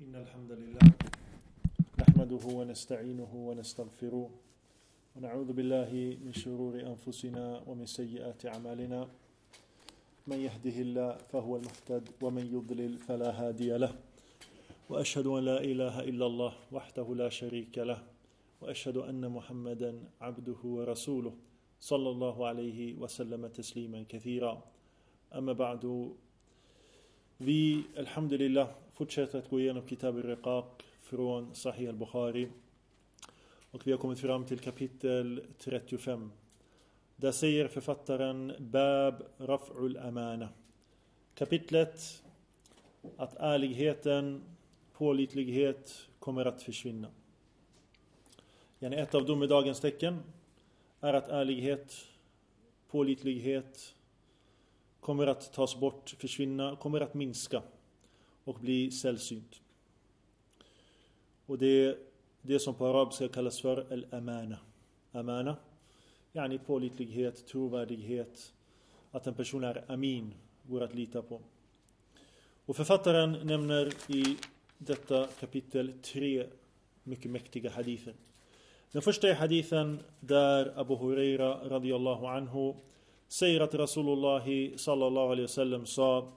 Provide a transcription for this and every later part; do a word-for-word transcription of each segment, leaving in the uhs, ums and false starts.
إن الحمد لله نحمده ونستعينه ونستغفره ونعوذ بالله من شرور أنفسنا ومن سيئات أعمالنا من يهده الله فهو المهتد ومن يضلل فلا هادي له وأشهد أن لا إله إلا الله وحده لا شريك له وأشهد أن محمدا عبده ورسوله صلى الله عليه وسلم تسليما كثيرا أما بعد. Vi, alhamdulillah, fortsätter att gå igenom Kitab al-Riqaq från Sahih al-Bukhari. Och vi har kommit fram till kapitel trettiofem. Där säger författaren Bab Raf'ul Amana. Kapitlet att ärligheten, pålitlighet kommer att försvinna. Yani ett av domedagens tecken är att ärlighet, pålitlighet kommer att tas bort, försvinna, kommer att minska och bli sällsynt. Och det är det som på arabiska kallas för al-amana. Amana, yani pålitlighet, trovärdighet, att en person är amin, går att lita på. Och författaren nämner i detta kapitel tre mycket mäktiga hadither. Den första är hadithen där Abu Huraira radiyallahu anhu säger att Rasulullah sallallahu alaihi wasallam sa: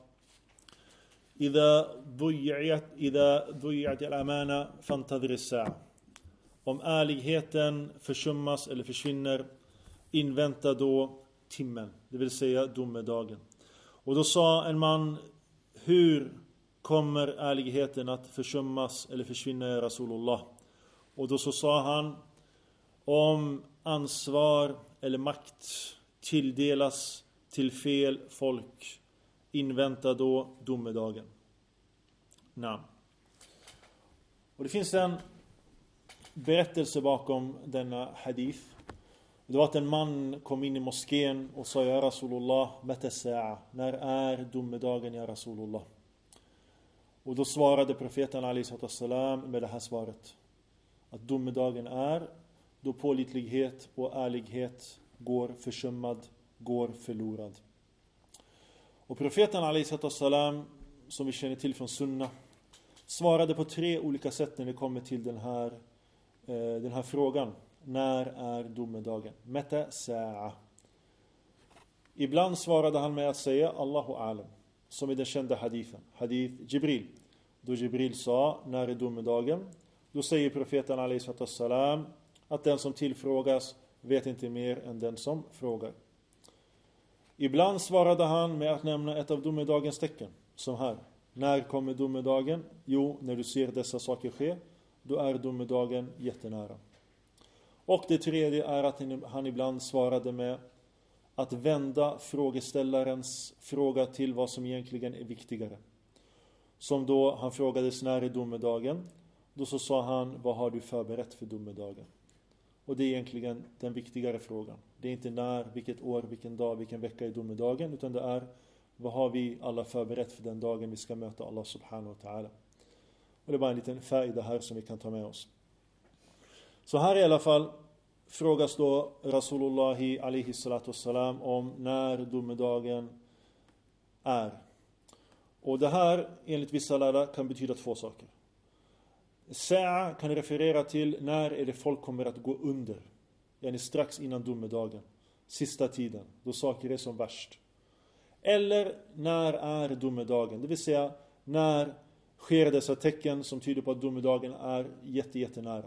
"Idha dhuyat idha dhuyat al-amana fantadhir as-sa'a." Om ärligheten försummas eller försvinner, invänta då timmen, det vill säga domedagen. Och då sa en man: "Hur kommer ärligheten att försummas eller försvinna, ya Rasulullah?" Och då så sa han: "Om ansvar eller makt tilldelas till fel folk, invänta då domedagen." Nej. Och det finns en berättelse bakom denna hadith. Det var att en man kom in i moskén och sa: "Ya Rasulullah, mata sa'a?" När är domedagen, ya Rasulullah? Och då svarade profeten alaihi salam med det här svaret: att domedagen är då pålitlighet och ärlighet går försummad, går förlorad. Och profeten alaihi salam, som vi känner till från sunna, svarade på tre olika sätt när det kommer till den här, eh, den här frågan. När är domedagen? Mata sa'a. Ibland svarade han med att säga Allahu alam, som i den kända hadithen, hadith Jibril. Då Jibril sa: "När är domedagen?" Då säger profeten alaihi salam att den som tillfrågas vet inte mer än den som frågar. Ibland svarade han med att nämna ett av domedagens tecken, som här: när kommer domedagen? Jo, när du ser dessa saker ske, då är domedagen jättenära. Och det tredje är att han ibland svarade med att vända frågeställarens fråga till vad som egentligen är viktigare. Som då han frågades: när är domedagen? Då så sa han: vad har du förberett för domedagen? Och det är egentligen den viktigare frågan. Det är inte när, vilket år, vilken dag, vilken vecka är domedagen, utan det är: vad har vi alla förberett för den dagen vi ska möta Allah subhanahu wa ta'ala. Och det är bara en liten faida här som vi kan ta med oss. Så här i alla fall frågas då Rasulullahi alaihi salatu wassalam om när domedagen är. Och det här enligt vissa lärare kan betyda två saker. Sa'a kan referera till när är det folk kommer att gå under. Yani strax innan domedagen, sista tiden, då saker är som värst. Eller när är domedagen, det vill säga när sker dessa tecken som tyder på att domedagen är jätte, jättenära.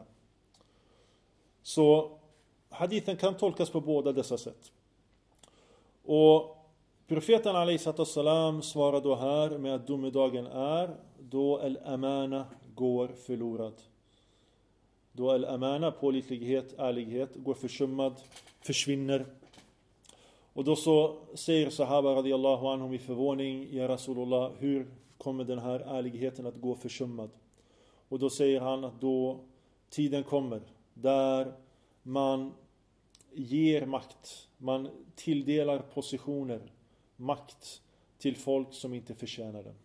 Så hadithen kan tolkas på båda dessa sätt. Och profeten alaihi salam svarar då här med att domedagen är då al-amana går förlorad. Då al-amana, pålitlighet, ärlighet, går försummad, försvinner. Och då så säger sahaba radiyallahu anhum i förvåning: "Ya Rasulullah, hur kommer den här ärligheten att gå försummad?" Och då säger han att då tiden kommer där man ger makt, man tilldelar positioner, makt till folk som inte förtjänar den.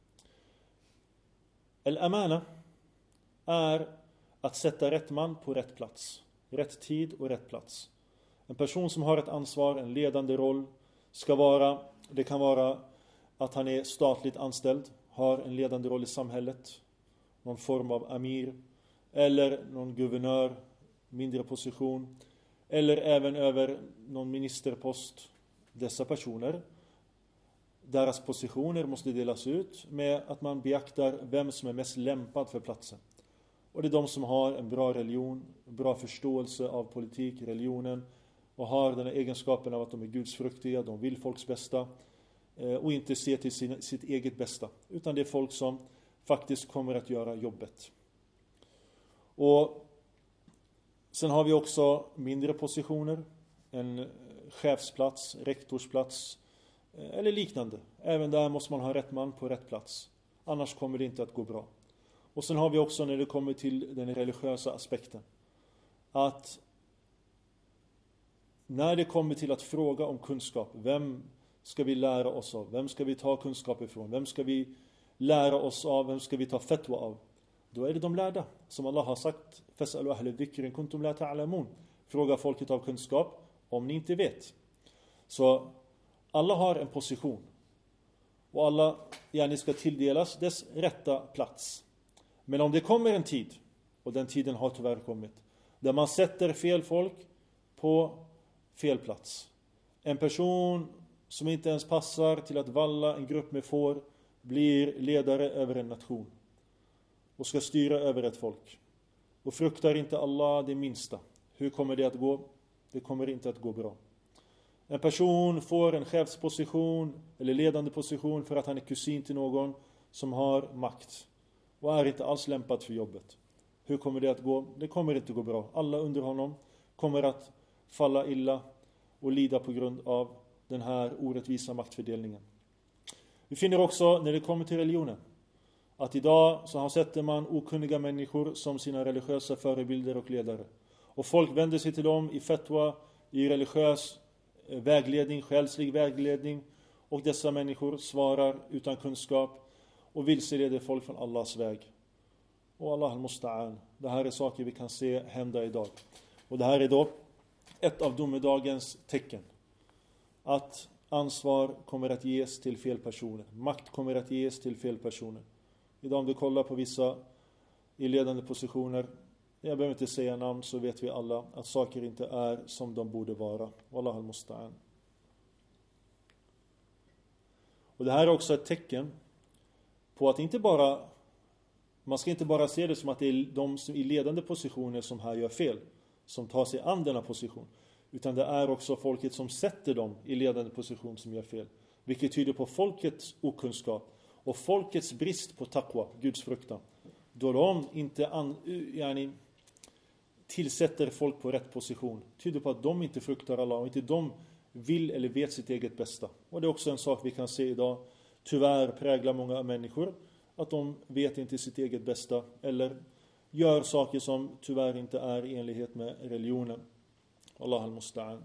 Al-amana är att sätta rätt man på rätt plats, rätt tid och rätt plats. En person som har ett ansvar, en ledande roll, ska vara, det kan vara att han är statligt anställd, har en ledande roll i samhället. någon form av amir, eller någon guvernör, mindre position, eller även över någon ministerpost. Dessa personer, deras positioner måste delas ut med att man beaktar vem som är mest lämpad för platsen. Och det är de som har en bra religion, bra förståelse av politik, religionen, och har den här egenskapen av att de är gudsfruktiga, de vill folks bästa och inte ser till sin, sitt eget bästa, utan det är folk som faktiskt kommer att göra jobbet. Och sen har vi också mindre positioner, en chefsplats, rektorsplats eller liknande. Även där måste man ha rätt man på rätt plats. Annars kommer det inte att gå bra. Och sen har vi också när det kommer till den religiösa aspekten, att när det kommer till att fråga om kunskap, vem ska vi lära oss av? Vem ska vi ta kunskap ifrån? Vem ska vi lära oss av? Vem ska vi ta fatwa av? Då är det de lärda. Som Allah har sagt, Fas'alu ahla dhikri in kuntum la ta'lamun. Fråga folket av kunskap om ni inte vet. Så alla har en position. Och alla gärna ska tilldelas dess rätta plats. Men om det kommer en tid, och den tiden har tyvärr kommit, där man sätter fel folk på fel plats. En person som inte ens passar till att valla en grupp med får blir ledare över en nation och ska styra över ett folk och fruktar inte Allah det minsta. Hur kommer det att gå? Det kommer inte att gå bra. En person får en chefsposition eller ledande position för att han är kusin till någon som har makt och är inte alls lämpad för jobbet. Hur kommer det att gå? Det kommer inte gå bra. Alla under honom kommer att falla illa och lida på grund av den här orättvisa maktfördelningen. Vi finner också när det kommer till religionen att idag så sätter man okunniga människor som sina religiösa förebilder och ledare. Och folk vänder sig till dem i fatwa, i religiös vägledning, själslig vägledning, och dessa människor svarar utan kunskap och vilseleder folk från Allahs väg. Och Allah al-Musta'an. Det här är saker vi kan se hända idag. Och det här är då ett av domedagens tecken. Att ansvar kommer att ges till fel personer. Makt kommer att ges till fel personer. Idag om du kollar på vissa i ledande positioner, jag behöver inte säga namn, så vet vi alla att saker inte är som de borde vara. Wallah al-Musta'an. Och det här är också ett tecken på att inte bara, man ska inte bara se det som att det är de som i ledande positioner som här gör fel, som tar sig an denna position. Utan det är också folket som sätter dem i ledande position som gör fel. Vilket tyder på folkets okunskap och folkets brist på taqwa, Guds fruktan. Då de inte an, yani, tillsätter folk på rätt position, tyder på att de inte fruktar Allah och inte de vill eller vet sitt eget bästa. Och det är också en sak vi kan se idag, tyvärr präglar många människor, att de vet inte sitt eget bästa eller gör saker som tyvärr inte är i enlighet med religionen. Allah al-Musta'an.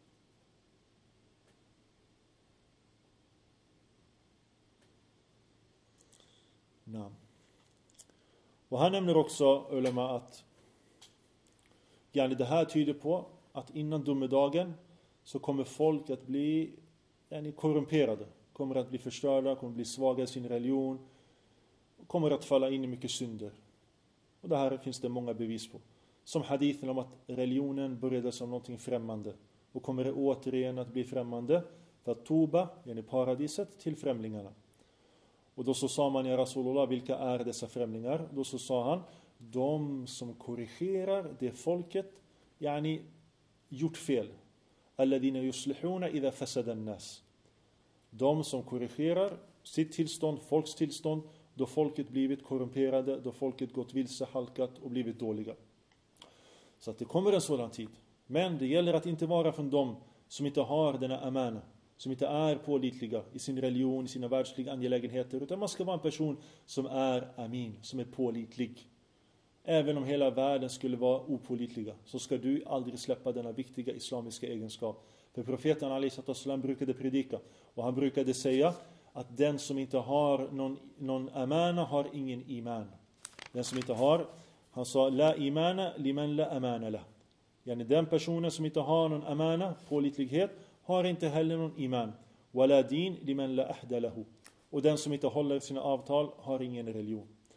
Nej. Och han nämner också ulema att yani det här tyder på att innan domedagen så kommer folk att bli yani korrumperade, kommer att bli förstörda, kommer att bli svaga i sin religion, kommer att falla in i mycket synder. Och det här finns det många bevis på. Som hadithen om att religionen började som någonting främmande och kommer det återigen att bli främmande för att toba, yani paradiset, till främlingarna. Och då så sa man, ja Rasulullah, vilka är dessa främlingar? Då så sa han, de som korrigerar det folket yani gjort fel. Alladina yuslihuna idha fasada an-nas. De som korrigerar sitt tillstånd, folks tillstånd, då folket blivit korrumperade, då folket gått vilse, halkat och blivit dåliga. Så att det kommer en sådan tid. Men det gäller att inte vara från dem som inte har denna amana, som inte är pålitliga i sin religion, i sina världsliga angelägenheter, utan man ska vara en person som är amin, som är pålitlig. Även om hela världen skulle vara opålitliga, så ska du aldrig släppa denna viktiga islamiska egenskap. För profeten alaihi sallam brukade predika, och han brukade säga att den som inte har någon, någon amana har ingen iman. Den som inte har, han sa, la imana liman la amana la. Yani den personen som inte har någon amana, pålitlighet, har inte heller någon iman. Wala din liman la ahda lahu. Och den som inte håller sina avtal har ingen religion.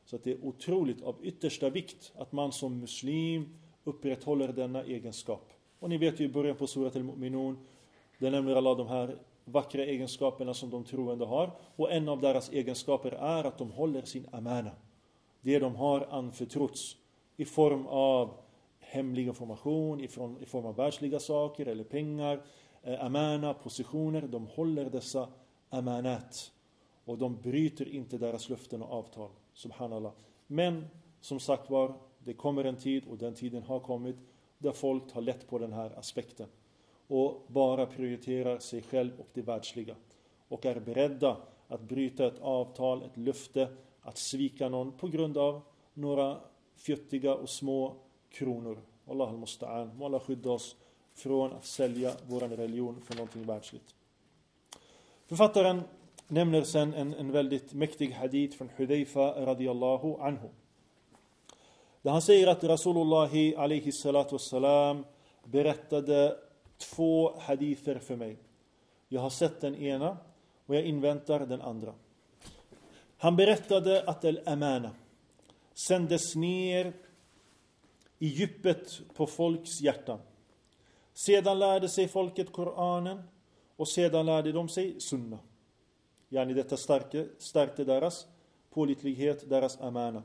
Så att det är otroligt av yttersta vikt att man som muslim upprätthåller denna egenskap. Och ni vet ju i början på Surat al-Mu'minun, det nämner alla de här vackra egenskaperna som de troende har. Och en av deras egenskaper är att de håller sin amana. Det de har anförtrotts i form av hemlig information, i form av världsliga saker eller pengar, amana, positioner. De håller dessa amanat. Och de bryter inte deras löften och avtal. Subhanallah. Men som sagt var, det kommer en tid, och den tiden har kommit, där folk tar lätt på den här aspekten. Och bara prioriterar sig själv och det världsliga. Och är beredda att bryta ett avtal, ett löfte, att svika någon på grund av några fjuttiga och små kronor. Allah al-Musta'an. Må Allah skydda oss från att sälja vår religion för någonting världsligt. Författaren nämner sen en, en väldigt mäktig hadith från Hudayfa radiyallahu anhu. Där han säger att Rasulullah alaihi salatu wassalam berättade två hadither för mig. Jag har sett den ena och jag inväntar den andra. Han berättade att al-amana sändes ner i djupet på folks hjärtan. Sedan lärde sig folket Koranen och sedan lärde de sig sunna. Yani detta stärkte, stärkte deras pålitlighet, deras amana.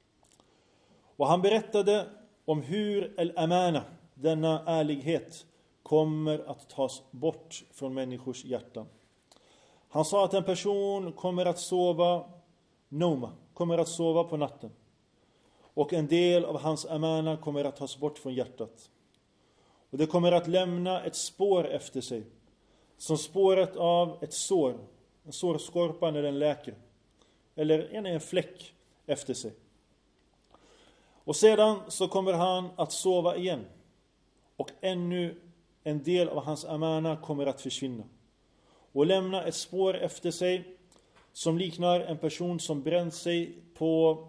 Och han berättade om hur al-amana, denna ärlighet, kommer att tas bort från människors hjärtan. Han sa att en person kommer att sova noma, kommer att sova på natten. Och en del av hans amana kommer att tas bort från hjärtat. Och det kommer att lämna ett spår efter sig. Som spåret av ett sår. En sårskorpa när den läker. Eller en, en fläck efter sig. Och sedan så kommer han att sova igen. Och ännu en del av hans amana kommer att försvinna. Och lämna ett spår efter sig som liknar en person som bränt sig på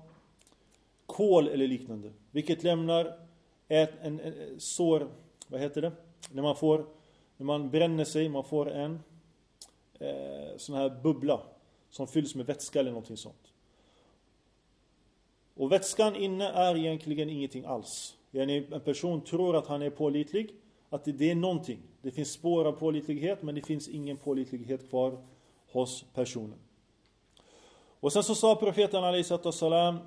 kol eller liknande. Vilket lämnar ett en, en, sår, vad heter det? När man får, när man bränner sig, man får en eh, sån här bubbla som fylls med vätska eller någonting sånt. Och vätskan inne är egentligen ingenting alls. En person tror att han är pålitlig, att det är någonting. Det finns spår av pålitlighet, men det finns ingen pålitlighet kvar hos personen. Och sen så sa profeten alaihi salam,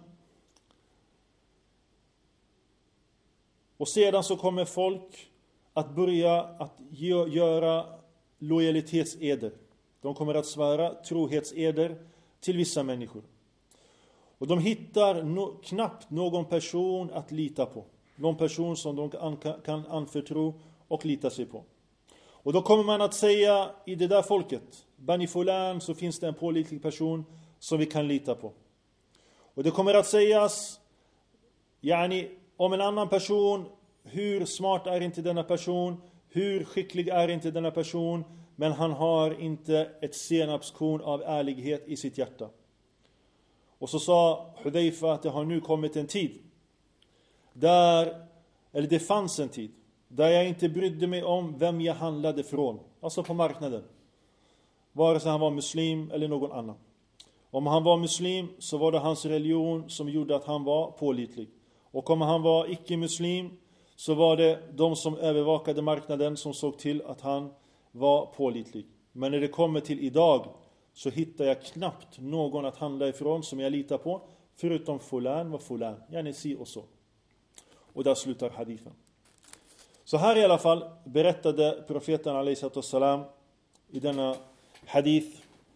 och sedan så kommer folk att börja att göra lojalitetseder. De kommer att svära trohetseder till vissa människor. Och de hittar no, knappt någon person att lita på. Någon person som de kan, kan anförtro och lita sig på. Och då kommer man att säga i det där folket, Bani Fulan, så finns det en pålitlig person som vi kan lita på. Och det kommer att sägas, yani, om en annan person, hur smart är inte denna person, hur skicklig är inte denna person, men han har inte ett senapskorn av ärlighet i sitt hjärta. Och så sa Hudayfa att det har nu kommit en tid där, eller det fanns en tid där jag inte brydde mig om vem jag handlade från, alltså på marknaden, vare sig han var muslim eller någon annan. Om han var muslim så var det hans religion som gjorde att han var pålitlig. Och om han var icke-muslim så var det de som övervakade marknaden som såg till att han var pålitlig. Men när det kommer till idag så hittar jag knappt någon att handla ifrån som jag litar på, förutom fulan och fulan. Yani si och så. Och där slutar hadithen. Så här i alla fall berättade profeten alaihi salam i denna hadith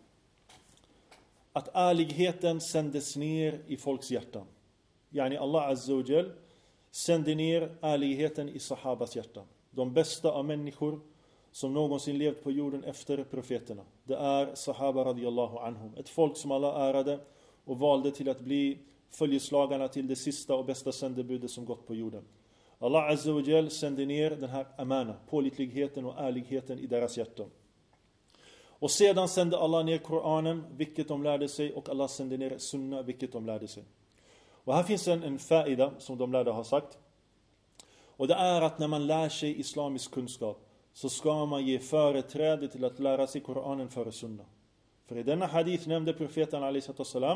att ärligheten sändes ner i folks hjärtan. Yani Allah azza wa jal sände ner ärligheten i sahabas hjärtan. De bästa av människor som någonsin levt på jorden efter profeterna. Det är sahaba radiyallahu anhum. Ett folk som alla ärade och valde till att bli följeslagarna till det sista och bästa sändebudet som gått på jorden. Allah azza wa jal sände ner den här amana, pålitligheten och ärligheten i deras hjärtan. Och sedan sände Allah ner Koranen, vilket de lärde sig, och Allah sände ner sunna, vilket de lärde sig. Och här finns en, en faida som de lärde har sagt. Och det är att när man lär sig islamisk kunskap så ska man ge företräde till att lära sig Koranen före sunna. För i denna hadith nämnde profeten alaihi salam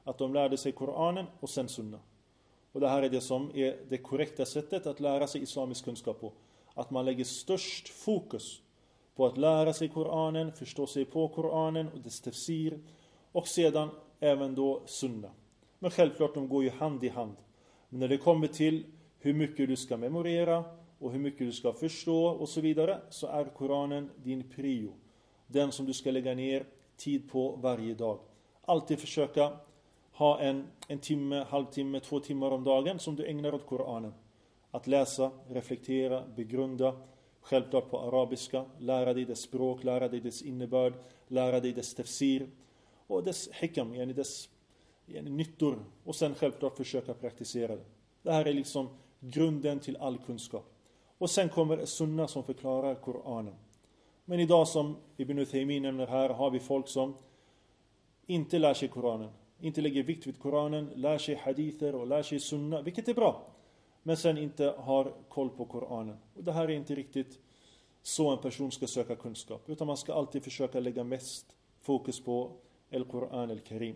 att de lärde sig Koranen och sen sunna. Och det här är det som är det korrekta sättet att lära sig islamisk kunskap på. Att man lägger störst fokus på att lära sig Koranen, förstå sig på Koranen och dess tafsir, och sedan även då sunna. Men självklart, de går ju hand i hand. Men när det kommer till hur mycket du ska memorera och hur mycket du ska förstå och så vidare, så är Koranen din prio. Den som du ska lägga ner tid på varje dag. Alltid försöka ha en, en timme, halvtimme, två timmar om dagen som du ägnar åt Koranen. Att läsa, reflektera, begrunda, självklart på arabiska, lära dig dess språk, lära dig dess innebörd, lära dig dess tafsir och dess hikam, yani dess yani nyttor, och sen självklart försöka praktisera det. Det här är liksom grunden till all kunskap. Och sen kommer sunna som förklarar Koranen. Men idag, som Ibn Uthaymin nämner här, har vi folk som inte lär sig Koranen, inte lägger vikt vid Koranen, lär sig hadither och lär sig sunna, vilket är bra, men sen inte har koll på Koranen. Och det här är inte riktigt så en person ska söka kunskap, utan man ska alltid försöka lägga mest fokus på Al-Quran Al-Karim.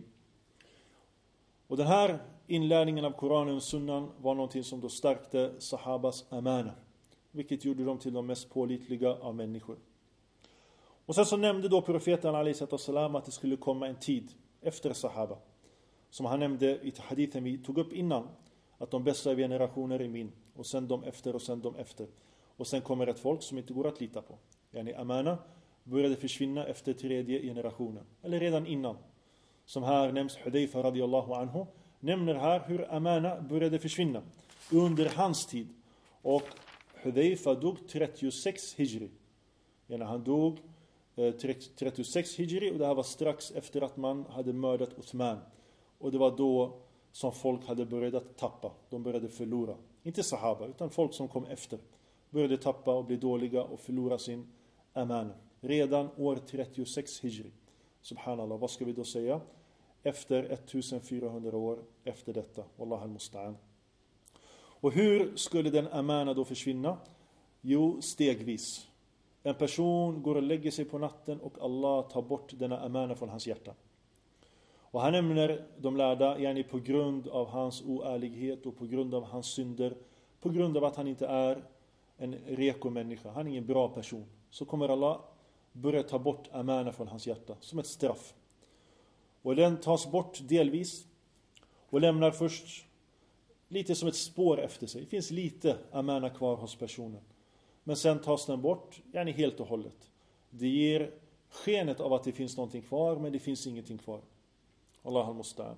Och den här inlärningen av Koranen och sunnan var någonting som då stärkte sahabas amana, vilket gjorde dem till de mest pålitliga av människor. Och sen så nämnde då profeten alaihi salam att det skulle komma en tid efter sahaba, som han nämnde i hadithen vi tog upp innan, att de bästa generationer är min, och sen de efter och sen de efter. Och sen kommer ett folk som inte går att lita på. Yani amana började försvinna efter tredje generationen, eller redan innan. Som här nämns Hudayfa radiyallahu anhu, nämner här hur amana började försvinna under hans tid. Och Hudayfa dog trettiosex hijri. Yani han dog trettiosex hijri, och det här var strax efter att man hade mördat Uthman. Och det var då som folk hade börjat tappa. De började förlora. Inte sahaba, utan folk som kom efter. Började tappa och bli dåliga och förlora sin amana. Redan år trettiosex hijri. Subhanallah, vad ska vi då säga? Efter ettusenfyrahundra år efter detta. Wallah al-musta'an. Och hur skulle den amana då försvinna? Jo, stegvis. En person går och lägger sig på natten och Allah tar bort denna amana från hans hjärta. Och han nämner de lärda, yani på grund av hans oärlighet och på grund av hans synder, på grund av att han inte är en reko människa, han är ingen bra person, så kommer Allah börja ta bort amana från hans hjärta som ett straff. Och den tas bort delvis och lämnar först lite som ett spår efter sig. Det finns lite amana kvar hos personen. Men sen tas den bort, yani helt och hållet. Det ger skenet av att det finns någonting kvar, men det finns ingenting kvar. Allah al-musta'an.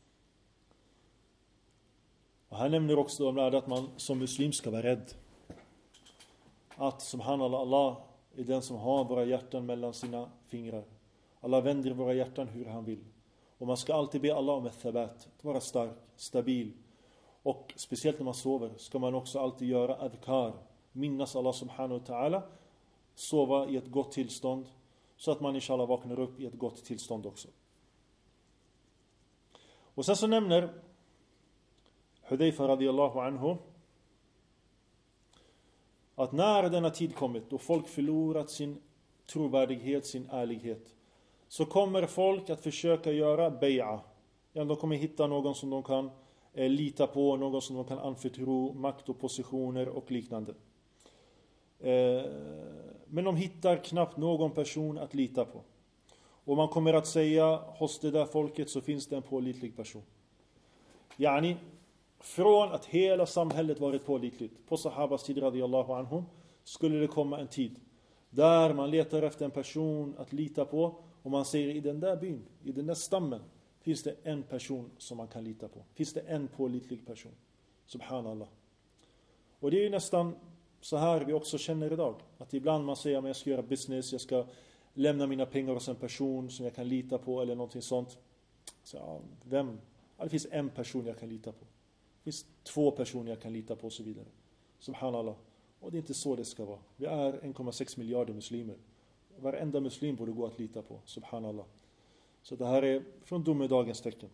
Och han nämner också om att man som muslim ska vara rädd. Att subhanallah, Allah är den som har våra hjärtan mellan sina fingrar. Allah vänder våra hjärtan hur han vill. Och man ska alltid be Allah om ett thabat, att vara stark, stabil. Och speciellt när man sover ska man också alltid göra adhkar. Minnas Allah subhanahu wa ta'ala. Sova i ett gott tillstånd. Så att man inshallah vaknar upp i ett gott tillstånd också. Och sen så nämner Hudayfa radiyallahu anhu att när denna tid kommit och folk förlorat sin trovärdighet, sin ärlighet, så kommer folk att försöka göra bay'a. Ja, de kommer hitta någon som de kan eh, lita på, någon som de kan anförtro makt och positioner och liknande. Eh, men de hittar knappt någon person att lita på. Och man kommer att säga, hos det där folket så finns det en pålitlig person. Yani, från att hela samhället varit pålitligt, på sahabas tid radiyallahu anhum, skulle det komma en tid där man letar efter en person att lita på. Och man säger, i den där byn, i den där stammen, finns det en person som man kan lita på. Finns det en pålitlig person. Subhanallah. Och det är ju nästan så här vi också känner idag. Att ibland man säger, men jag ska göra business, jag ska lämna mina pengar hos en person som jag kan lita på eller någonting sånt. Så, ja, vem? Ja, det finns en person jag kan lita på. Det finns två personer jag kan lita på och så vidare. Subhanallah. Och det är inte så det ska vara. Vi är en komma sex miljarder muslimer. Varenda muslim borde gå att lita på. Subhanallah. Så det här är från domedagens tecken.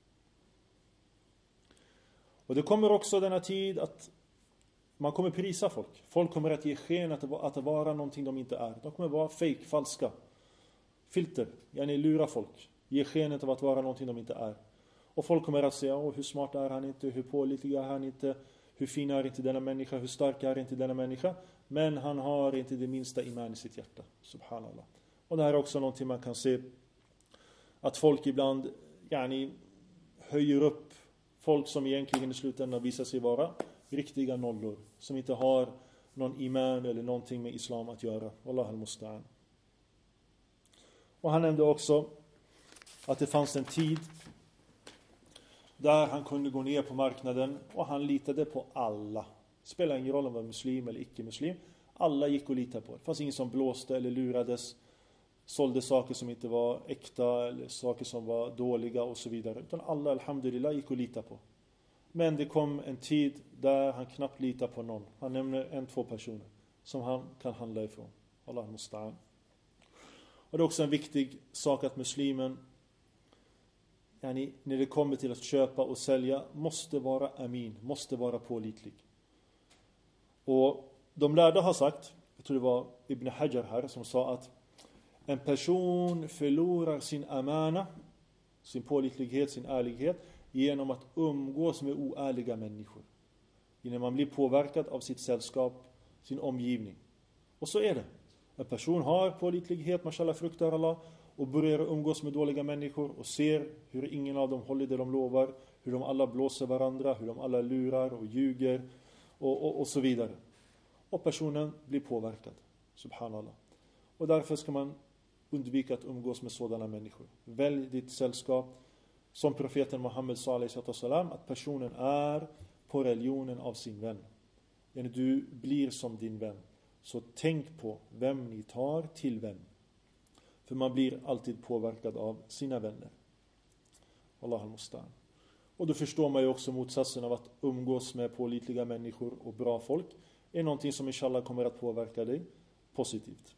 Och det kommer också denna tid att man kommer prisa folk. Folk kommer att ge sken att, att vara någonting de inte är. De kommer vara fake, falska. Filter. Yani lura folk. Ge skenet av att vara någonting de inte är. Och folk kommer att säga, åh, hur smart är han inte, hur pålitlig är han inte, hur fin är inte denna människa, hur stark är inte denna människa. Men han har inte det minsta iman i sitt hjärta, subhanallah. Och det här är också någonting man kan se, att folk ibland yani, höjer upp folk som egentligen i slutändan visar sig vara riktiga nollor, som inte har någon iman eller någonting med islam att göra. Wallah al-musta'an. Och han nämnde också att det fanns en tid där han kunde gå ner på marknaden och han litade på alla. Det spelar ingen roll om han var muslim eller icke-muslim. Alla gick att lita på. Det fanns ingen som blåste eller lurades, sålde saker som inte var äkta eller saker som var dåliga och så vidare. Utan alla, alhamdulillah, gick att lita på. Men det kom en tid där han knappt litar på någon. Han nämner en, två personer som han kan handla ifrån. Allah musta'an. Och det är också en viktig sak att muslimen, yani, när det kommer till att köpa och sälja, måste vara amin, måste vara pålitlig. Och de lärda har sagt, jag tror det var Ibn Hajar här som sa att en person förlorar sin amana, sin pålitlighet, sin ärlighet genom att umgås med oärliga människor. Genom man blir påverkad av sitt sällskap, sin omgivning. Och så är det. En person har pålitlighet, mashallah, fruktar Allah, och börjar umgås med dåliga människor och ser hur ingen av dem håller det de lovar, hur de alla blåser varandra, hur de alla lurar och ljuger och, och, och så vidare. Och personen blir påverkad, subhanallah. Och därför ska man undvika att umgås med sådana människor. Välj ditt sällskap, som profeten Muhammed sallallahu alaihi wasallam, att personen är på religionen av sin vän. När du blir som din vän, så tänk på vem ni tar till vän. För man blir alltid påverkad av sina vänner. Allah al-Mustan. Och då förstår man ju också motsatsen av att umgås med pålitliga människor och bra folk är någonting som inshallah kommer att påverka dig positivt.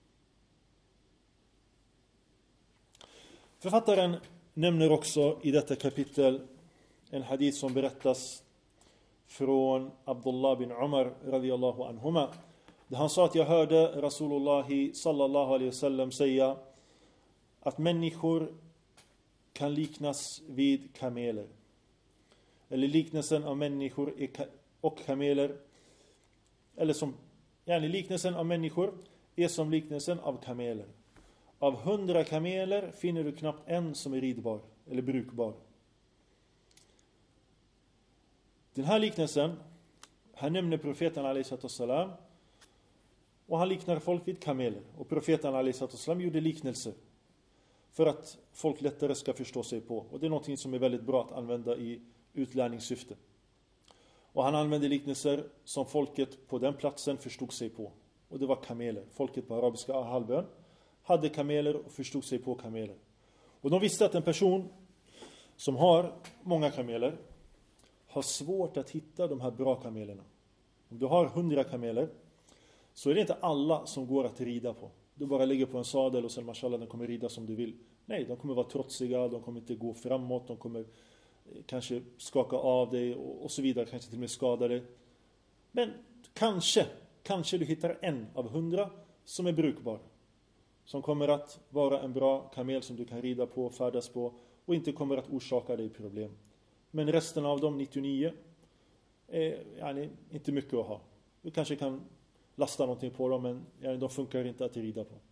Författaren nämner också i detta kapitel en hadith som berättas från Abdullah bin Umar radiyallahu anhuma. Där han sa att jag hörde Rasulullah sallallahu alaihi wasallam säga att människor kan liknas vid kameler. Eller liknelsen av människor och kameler, eller som yani liknelsen av människor är som liknelsen av kameler. Av hundra kameler finner du knappt en som är ridbar eller brukbar. Den här liknelsen, här nämner profeten alaihi wasallam, och han liknar folk vid kameler. Och profeten alaihi wasallam gjorde liknelser för att folk lättare ska förstå sig på. Och det är något som är väldigt bra att använda i utlärningssyfte. Och han använde liknelser som folket på den platsen förstod sig på. Och det var kameler. Folket på arabiska halvön hade kameler och förstod sig på kameler. Och de visste att en person som har många kameler har svårt att hitta de här bra kamelerna. Om du har hundra kameler så är det inte alla som går att rida på. Du bara ligger på en sadel och sen mashallah den kommer rida som du vill. Nej, de kommer vara trotsiga, de kommer inte gå framåt, de kommer kanske skaka av dig och, och så vidare, kanske till och med skada dig. Men kanske, kanske du hittar en av hundra som är brukbar. Som kommer att vara en bra kamel som du kan rida på, färdas på och inte kommer att orsaka dig problem. Men resten av de nittionio är yani, inte mycket att ha. Du kanske kan lasta någonting på dem, men yani, de funkar inte att rida på.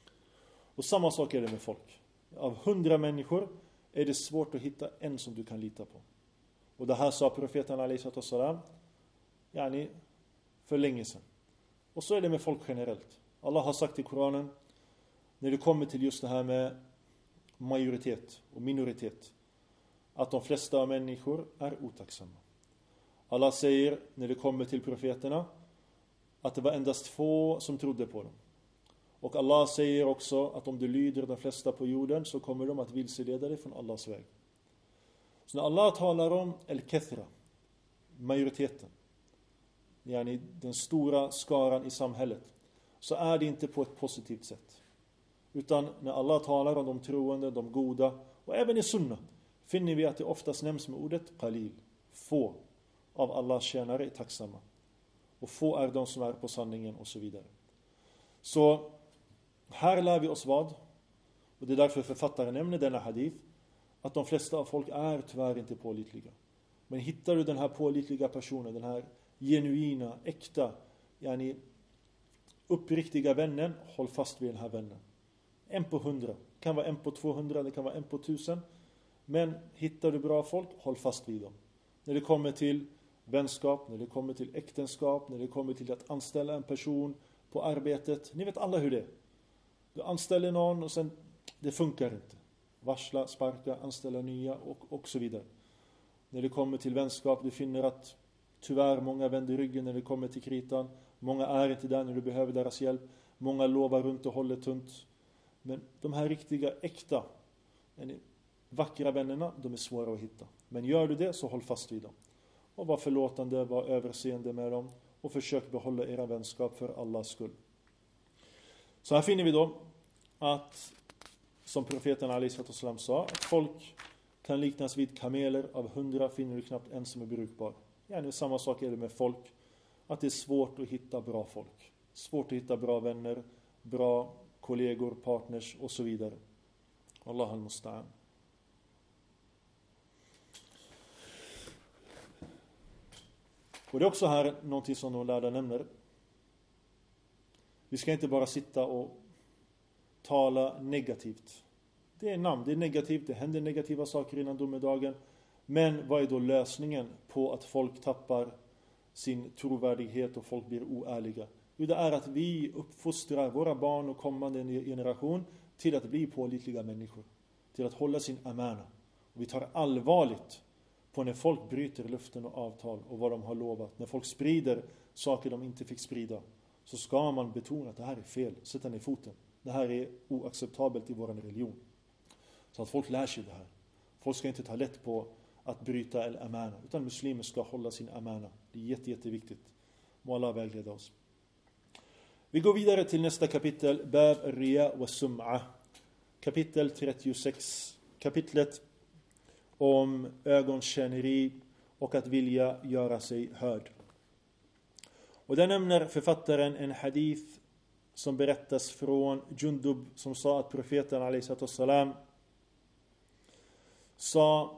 Och samma sak är det med folk. Av hundra människor är det svårt att hitta en som du kan lita på. Och det här sa profeten alaihi wasallam yani, för länge sedan. Och så är det med folk generellt. Allah har sagt i Koranen, när det kommer till just det här med majoritet och minoritet, att de flesta av människor är otacksamma. Allah säger när det kommer till profeterna att det var endast få som trodde på dem. Och Allah säger också att om du lyder de flesta på jorden så kommer de att vilseleda dig från Allahs väg. Så när Allah talar om al-kathra, majoriteten, yani den stora skaran i samhället, så är det inte på ett positivt sätt. Utan när Allah talar om de troende, de goda, och även i sunna, finner vi att det oftast nämns med ordet qalil. Få av Allahs tjänare är tacksamma. Och få är de som är på sanningen och så vidare. Så här lär vi oss vad? Och det är därför författaren nämner denna hadith. att de flesta av folk är tyvärr inte pålitliga. Men hittar du den här pålitliga personen, den här genuina, äkta, yani uppriktiga vännen, håll fast vid den här vännen. En på hundra, kan vara en på tvåhundra, det kan vara en på tusen. Men hittar du bra folk, håll fast vid dem. När det kommer till vänskap, när det kommer till äktenskap, när det kommer till att anställa en person på arbetet. Ni vet alla hur det är. Du anställer någon och sen, det funkar inte. Varsla, sparka, anställa nya och, och så vidare. När det kommer till vänskap, du finner att tyvärr många vänder ryggen när det kommer till kritan. Många är inte där när du behöver deras hjälp. Många lovar runt och håller tunt. Men de här riktiga, äkta, vackra vännerna, de är svåra att hitta. Men gör du det så håll fast vid dem. Och var förlåtande, var överseende med dem. Och försök behålla era vänskap för Allahs skull. Så här finner vi då att, som profeten alaihi sallam sa, att folk kan liknas vid kameler. Av hundra finner du knappt en som är brukbar. Ja, samma sak är det med folk. Att det är svårt att hitta bra folk. Svårt att hitta bra vänner, bra kollegor, partners och så vidare. Allah al-musta'an. Och det är också här någonting som de lärda nämner. Vi ska inte bara sitta och tala negativt. Det är namn, det är negativt, det händer negativa saker innan domedagen. Men vad är då lösningen på att folk tappar sin trovärdighet och folk blir oärliga? Jo, det är att vi uppfostrar våra barn och kommande generation till att bli pålitliga människor. Till att hålla sin amana. Och vi tar allvarligt på när folk bryter luften och avtal och vad de har lovat. När folk sprider saker de inte fick sprida, så ska man betona att det här är fel. Sätta ner foten. Det här är oacceptabelt i vår religion. Så att folk lär sig det här. Folk ska inte ta lätt på att bryta al-amana, utan muslimer ska hålla sin amana. Det är jätte, jätteviktigt. Må Allah vägleda oss. Vi går vidare till nästa kapitel, Bab al-Riya wa Sum'a. Kapitel trettiosex. Kapitlet om ögonkänneri och att vilja göra sig hörd. Och där nämner författaren en hadith som berättas från Jundub, som sa att profeten alaihi sallam sa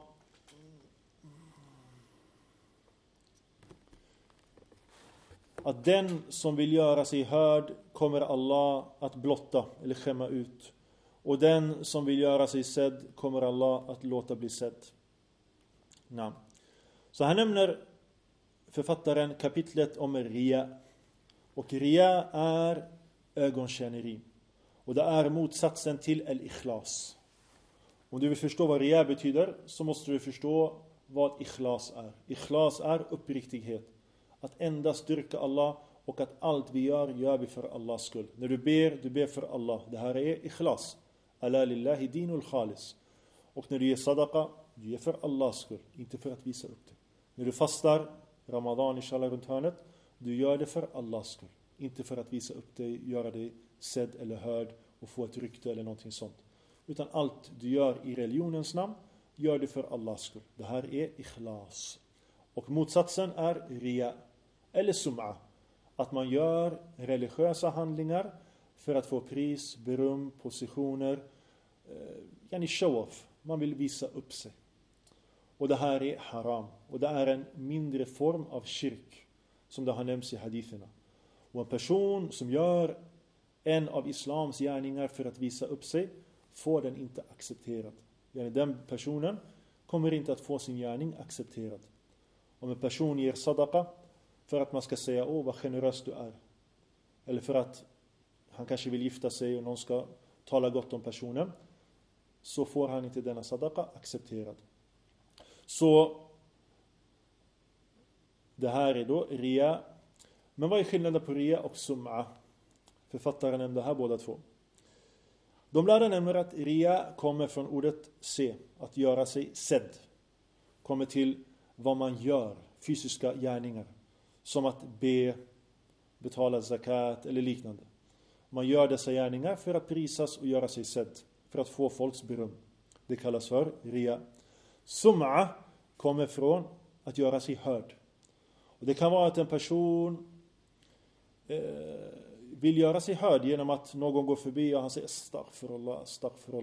att den som vill göra sig hörd kommer Allah att blotta eller skämma ut. Och den som vill göra sig sedd kommer Allah att låta bli sedd. Nej. Så här nämner författaren kapitlet om Riya. Och Riya är ögonkänneri. Och det är motsatsen till al-ikhlas. Om du vill förstå vad Riya betyder, så måste du förstå vad ikhlas är. Ikhlas är uppriktighet. Att endast dyrka Allah och att allt vi gör, gör vi för Allahs skull. När du ber, du ber för Allah. Det här är ikhlas. Ala lillahi dinul khalis. Och när du ger sadaqa, du ger för Allahs skull. Inte för att visa upp det. När du fastar, Ramadan inshallah runt hörnet, du gör det för Allahs skull. Inte för att visa upp dig, göra dig sedd eller hörd och få ett rykte eller någonting sånt. Utan allt du gör i religionens namn, gör det för Allahs skull. Det här är ikhlas. Och motsatsen är riya eller sum'a. Att man gör religiösa handlingar för att få pris, beröm, positioner, eh, yani show-off. Man vill visa upp sig. Och det här är haram. Och det är en mindre form av kyrk, som det har nämnts i haditherna. Och en person som gör en av islams gärningar för att visa upp sig, får den inte accepterad. Yani den personen kommer inte att få sin gärning accepterad. Om en person ger sadaqa för att man ska säga, åh vad generös du är. Eller för att han kanske vill gifta sig och någon ska tala gott om personen, så får han inte denna sadaqa accepterad. Så det här är då riya. Men vad är skillnaden på riya och sum'a? Författaren nämnde här båda två. De lärde nämligen att riya kommer från ordet se, att göra sig sedd. Kommer till vad man gör, fysiska gärningar. Som att be, betala zakat eller liknande. Man gör dessa gärningar för att prisas och göra sig sedd. För att få folks beröm. Det kallas för riya. Sum'a kommer från att göra sig hörd. Och det kan vara att en person eh, vill göra sig hörd genom att någon går förbi och han säger astaghfirullah, astaghfirullah.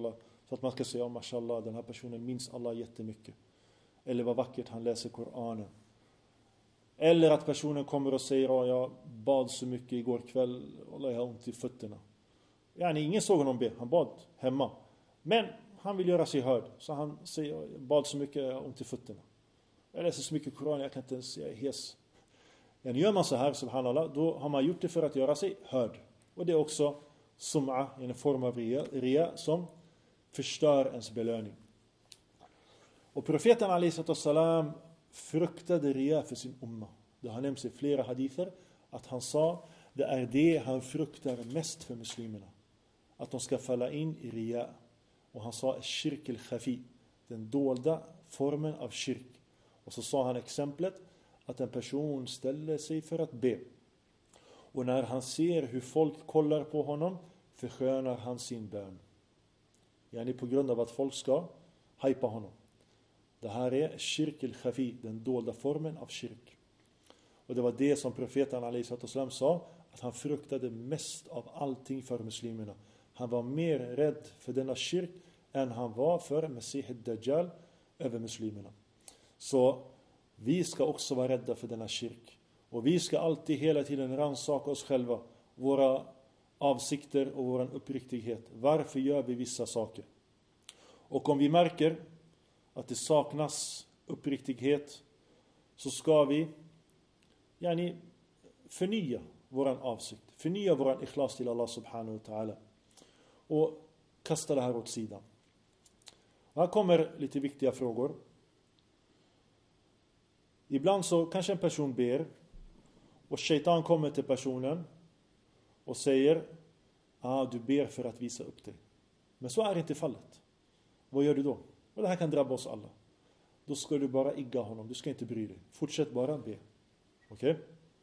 För att man ska säga, oh, mashallah, den här personen minns Allah jättemycket. Eller vad vackert han läser Koranen. Eller att personen kommer och säger, oh, jag bad så mycket igår kväll, Allah, jag har ont i fötterna. Ja, ingen såg honom be, han bad hemma. Men han vill göra sig hörd. Så han säger, jag bad så mycket, jag har ont i fötterna. Jag läser så mycket Koran, jag kan inte ens, jag är hes. Men gör man så här, subhanallah, då har man gjort det för att göra sig hörd. Och det är också sum'a, en form av ria, ria som förstör ens belöning. Och profeten alaihi salam fruktade ria för sin umma. Det har nämnts i flera hadither att han sa, det är det han fruktar mest för muslimerna. Att de ska falla in i ria. Och han sa shirk al-khafi, den dolda formen av shirk. Och så sa han exemplet att en person ställer sig för att be. Och när han ser hur folk kollar på honom förskönar han sin bön. Yani på grund av att folk ska hypa honom. Det här är shirk al-khafi, den dolda formen av shirk. Och det var det som profeten alaihi sallam sa, att han fruktade mest av allting för muslimerna. Han var mer rädd för denna shirk än han var för Mesih ad-Dajjal över muslimerna. Så vi ska också vara rädda för denna shirk. Och vi ska alltid hela tiden rannsaka oss själva, våra avsikter och vår uppriktighet. Varför gör vi vissa saker? Och om vi märker att det saknas uppriktighet, så ska vi yani, förnya våran avsikt. Förnya våran ikhlas till Allah subhanahu wa ta'ala. Och kasta det här åt sidan. Och här kommer lite viktiga frågor. Ibland så kanske en person ber och shaitan kommer till personen och säger, ah, du ber för att visa upp dig. Men så är inte fallet. Vad gör du då? Och det här kan drabba oss alla. Då ska du bara igga honom. Du ska inte bry dig. Fortsätt bara be. Okej? Okay?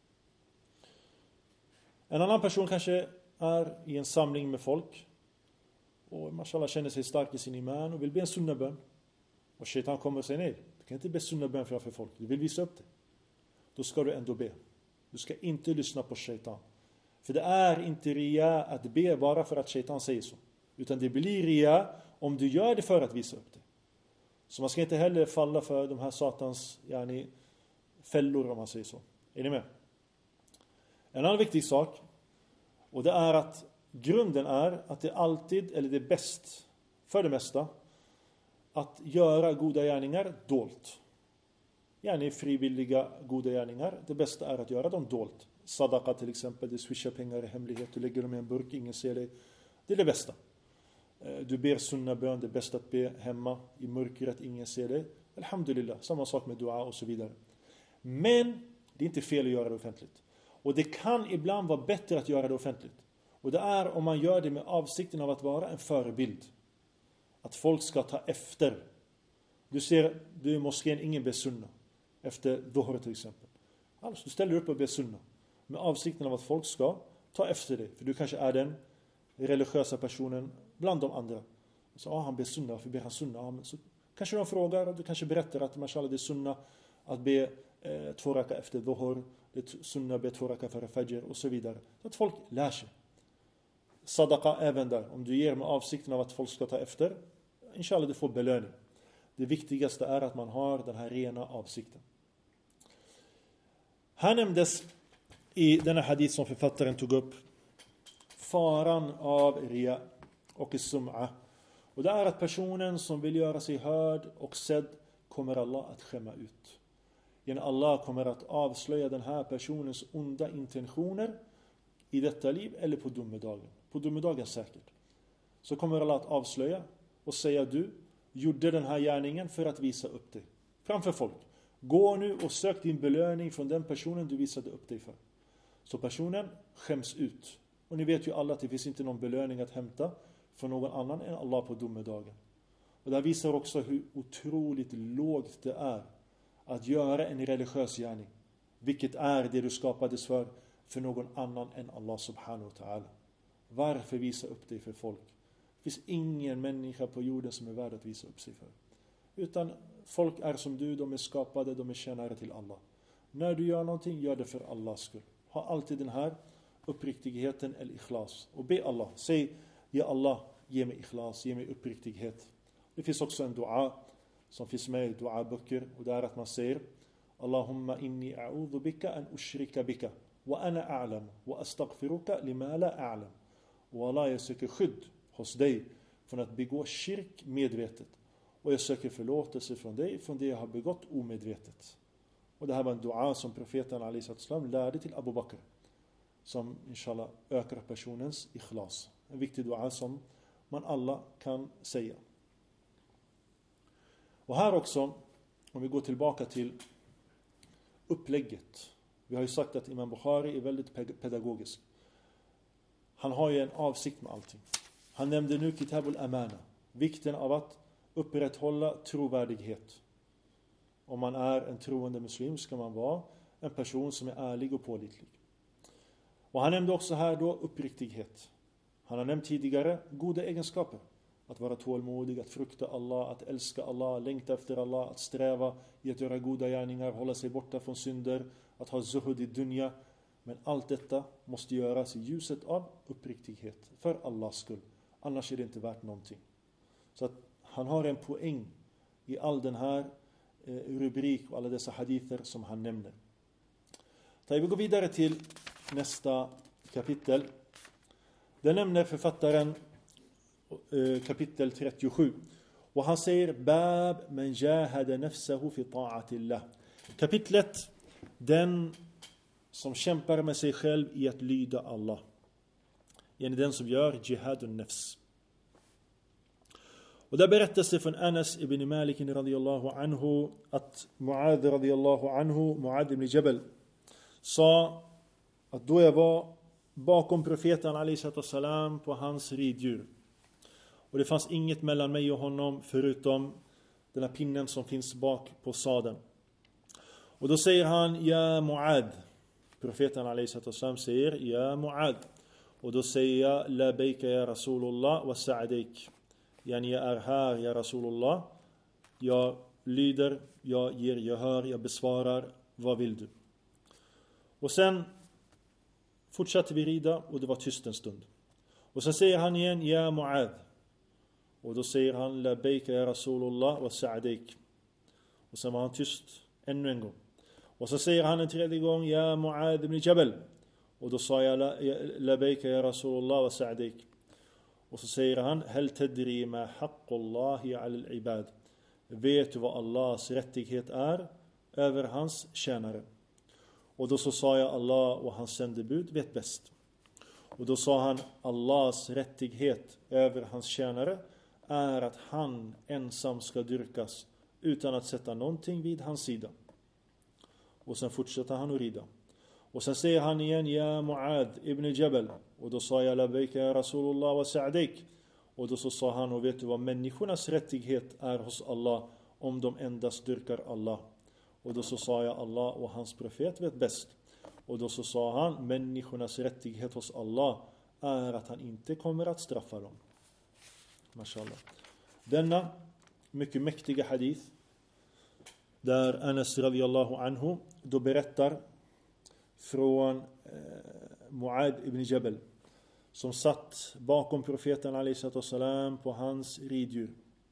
En annan person kanske är i en samling med folk och mashallah känner sig stark i sin iman och vill be en sunnabön. Och shaitan kommer och säger, nej, du kan inte be sunnabön framför folk. Du vill visa upp dig. Då ska du ändå be. Du ska inte lyssna på shaitan. För det är inte ria att be bara för att shaitan säger så. Utan det blir ria om du gör det för att visa upp dig. Så man ska inte heller falla för de här satans yani, fällor, om man säger så. Är ni med? En annan viktig sak, och det är att grunden är att det alltid, eller det är bäst för det mesta, att göra goda gärningar dolt. Yani frivilliga goda gärningar. Det bästa är att göra dem dolt. Sadaqa till exempel, du swishar pengar i hemlighet, du lägger dem i en burk, ingen ser dig. Det är det bästa. Du ber sunnabön, det är bäst att be hemma i mörkret, ingen ser dig. Alhamdulillah, samma sak med dua och så vidare. Men det är inte fel att göra det offentligt. Och det kan ibland vara bättre att göra det offentligt. Och det är om man gör det med avsikten av att vara en förebild. Att folk ska ta efter. Du ser, du är i moskén, ingen ber sunna. Efter dhuhr till exempel. Alltså du ställer upp och ber sunna. Med avsikten av att folk ska ta efter dig. För du kanske är den religiösa personen bland de andra. Så ah, han ber sunna, varför ber han sunna? Ah, men så kanske de frågar, och du kanske berättar att mashallah det är sunna att be eh, två raka efter dhuhr. Det är sunna att be två raka före fajr och så vidare. Så att folk lär sig. Sadaqa även där. Om du ger med avsikten av att folk ska ta efter, inshallah du får belöning. Det viktigaste är att man har den här rena avsikten. Här nämndes i denna hadith som författaren tog upp faran av ria och sum'a. Och det är att personen som vill göra sig hörd och sedd kommer Allah att skämma ut. Genom Allah kommer att avslöja den här personens onda intentioner i detta liv eller på domedagen. På domedagen säkert. Så kommer Allah att avslöja och säga, du gjorde den här gärningen för att visa upp dig framför folk. Gå nu och sök din belöning från den personen du visade upp dig för. Så personen skäms ut. Och ni vet ju alla att det finns inte någon belöning att hämta för någon annan än Allah på domedagen. Och det här visar också hur otroligt lågt det är att göra en religiös gärning. Vilket är det du skapades för, för någon annan än Allah subhanahu wa ta'ala. Varför visa upp dig för folk? Det finns ingen människa på jorden som är värd att visa upp sig för. Utan folk är som du, de är skapade, de är tjänare till Allah. När du gör någonting, gör det för Allahs skull. Ha alltid den här uppriktigheten eller ikhlas. Och be Allah, säg, ja Allah, ge mig ikhlas, ge mig uppriktighet. Det finns också en dua som finns med i dua-böcker, och det är att man säger Allahumma inni a'udhu bika an ushrika bika wa ana a'lam wa astaghfiruka lima la a'lam. Och Allah, jag söker skydd hos dig från att begå shirk medvetet, och jag söker förlåtelse från dig från det jag har begått omedvetet. Och det här var en dua som profeten alaihi sallam lärde till Abu Bakr, som inshallah ökar personens ikhlas. En viktig dua som man alla kan säga. Och här också, om vi går tillbaka till upplägget. Vi har ju sagt att Imam Bukhari är väldigt pedagogisk. Han har ju en avsikt med allting. Han nämnde nu Kitabul Amana, vikten av att upprätthålla trovärdighet. Om man är en troende muslim ska man vara en person som är ärlig och pålitlig. Och han nämnde också här då uppriktighet. Han har nämnt tidigare goda egenskaper. Att vara tålmodig, att frukta Allah, att älska Allah, längta efter Allah, att sträva i att göra goda gärningar, hålla sig borta från synder, att ha zuhud i dunya. Men allt detta måste göras i ljuset av uppriktighet, för Allahs skull. Annars är det inte värt någonting. Så att han har en poäng i all den här eh, rubrik och alla dessa hadither som han nämner. Så vi går vidare till nästa kapitel. Det nämner författaren eh, kapitel trettiosju. Och han säger Bab man jahada nafsahu fi ta'atillah. Kapitlet, den som kämpar med sig själv i att lyda Allah. Yani den som gör jihadun nafs. Och där berättas det från Anas ibn Malik radiyallahu anhu att Muad radiyallahu anhu, Muad ibn Jabal, sa att då jag var bakom profeten alaihi salam på hans riddjur. Och det fanns inget mellan mig och honom förutom den här pinnen som finns bak på sadeln. Och då säger han, ja Muad. Profeten alaihi salam säger, ja Muad. Och då säger jag, labbaika ya Rasulullah wa sa'adaik. Yani jag är här, ja Rasulullah. Jag lyder, jag ger gehör, jag besvarar. Vad vill du? Och sen fortsatte vi rida och det var tyst en stund. Och sen säger han igen, ja Muad. Och då säger han, labbaika ya Rasulullah wa sa'adaik. Och sen var han tyst ännu en gång. Och så säger han en tredje gång, ja Muad ibn Jabal. Och då sa jag, labbaika ya Rasulullah wa sa'adaik. Och så säger han, hal tadri ma haqqullahi 'ala al-ibad. Vet du vad Allahs rättighet är över hans tjänare? Och då så sa jag, Allah och hans sändebud vet bäst. Och då sa han, Allahs rättighet över hans tjänare är att han ensam ska dyrkas utan att sätta någonting vid hans sida. Och sen fortsätter han att rida. Och sen säger han igen, ja Muad ibn Jabal. Och då sa jag, labbaika ya Rasulullah wa sa'adaik. Och då så sa han, och vet du vad människornas rättighet är hos Allah om de endast dyrkar Allah? Och då så sa jag, Allah och hans profet vet bäst. Och då så sa han, människornas rättighet hos Allah är att han inte kommer att straffa dem. Mashallah. Denna mycket mäktiga hadith där Anas radiyallahu anhu då berättar från eh, Muad ibn Jabal som satt bakom profeten alaihi salam på hans riddjur.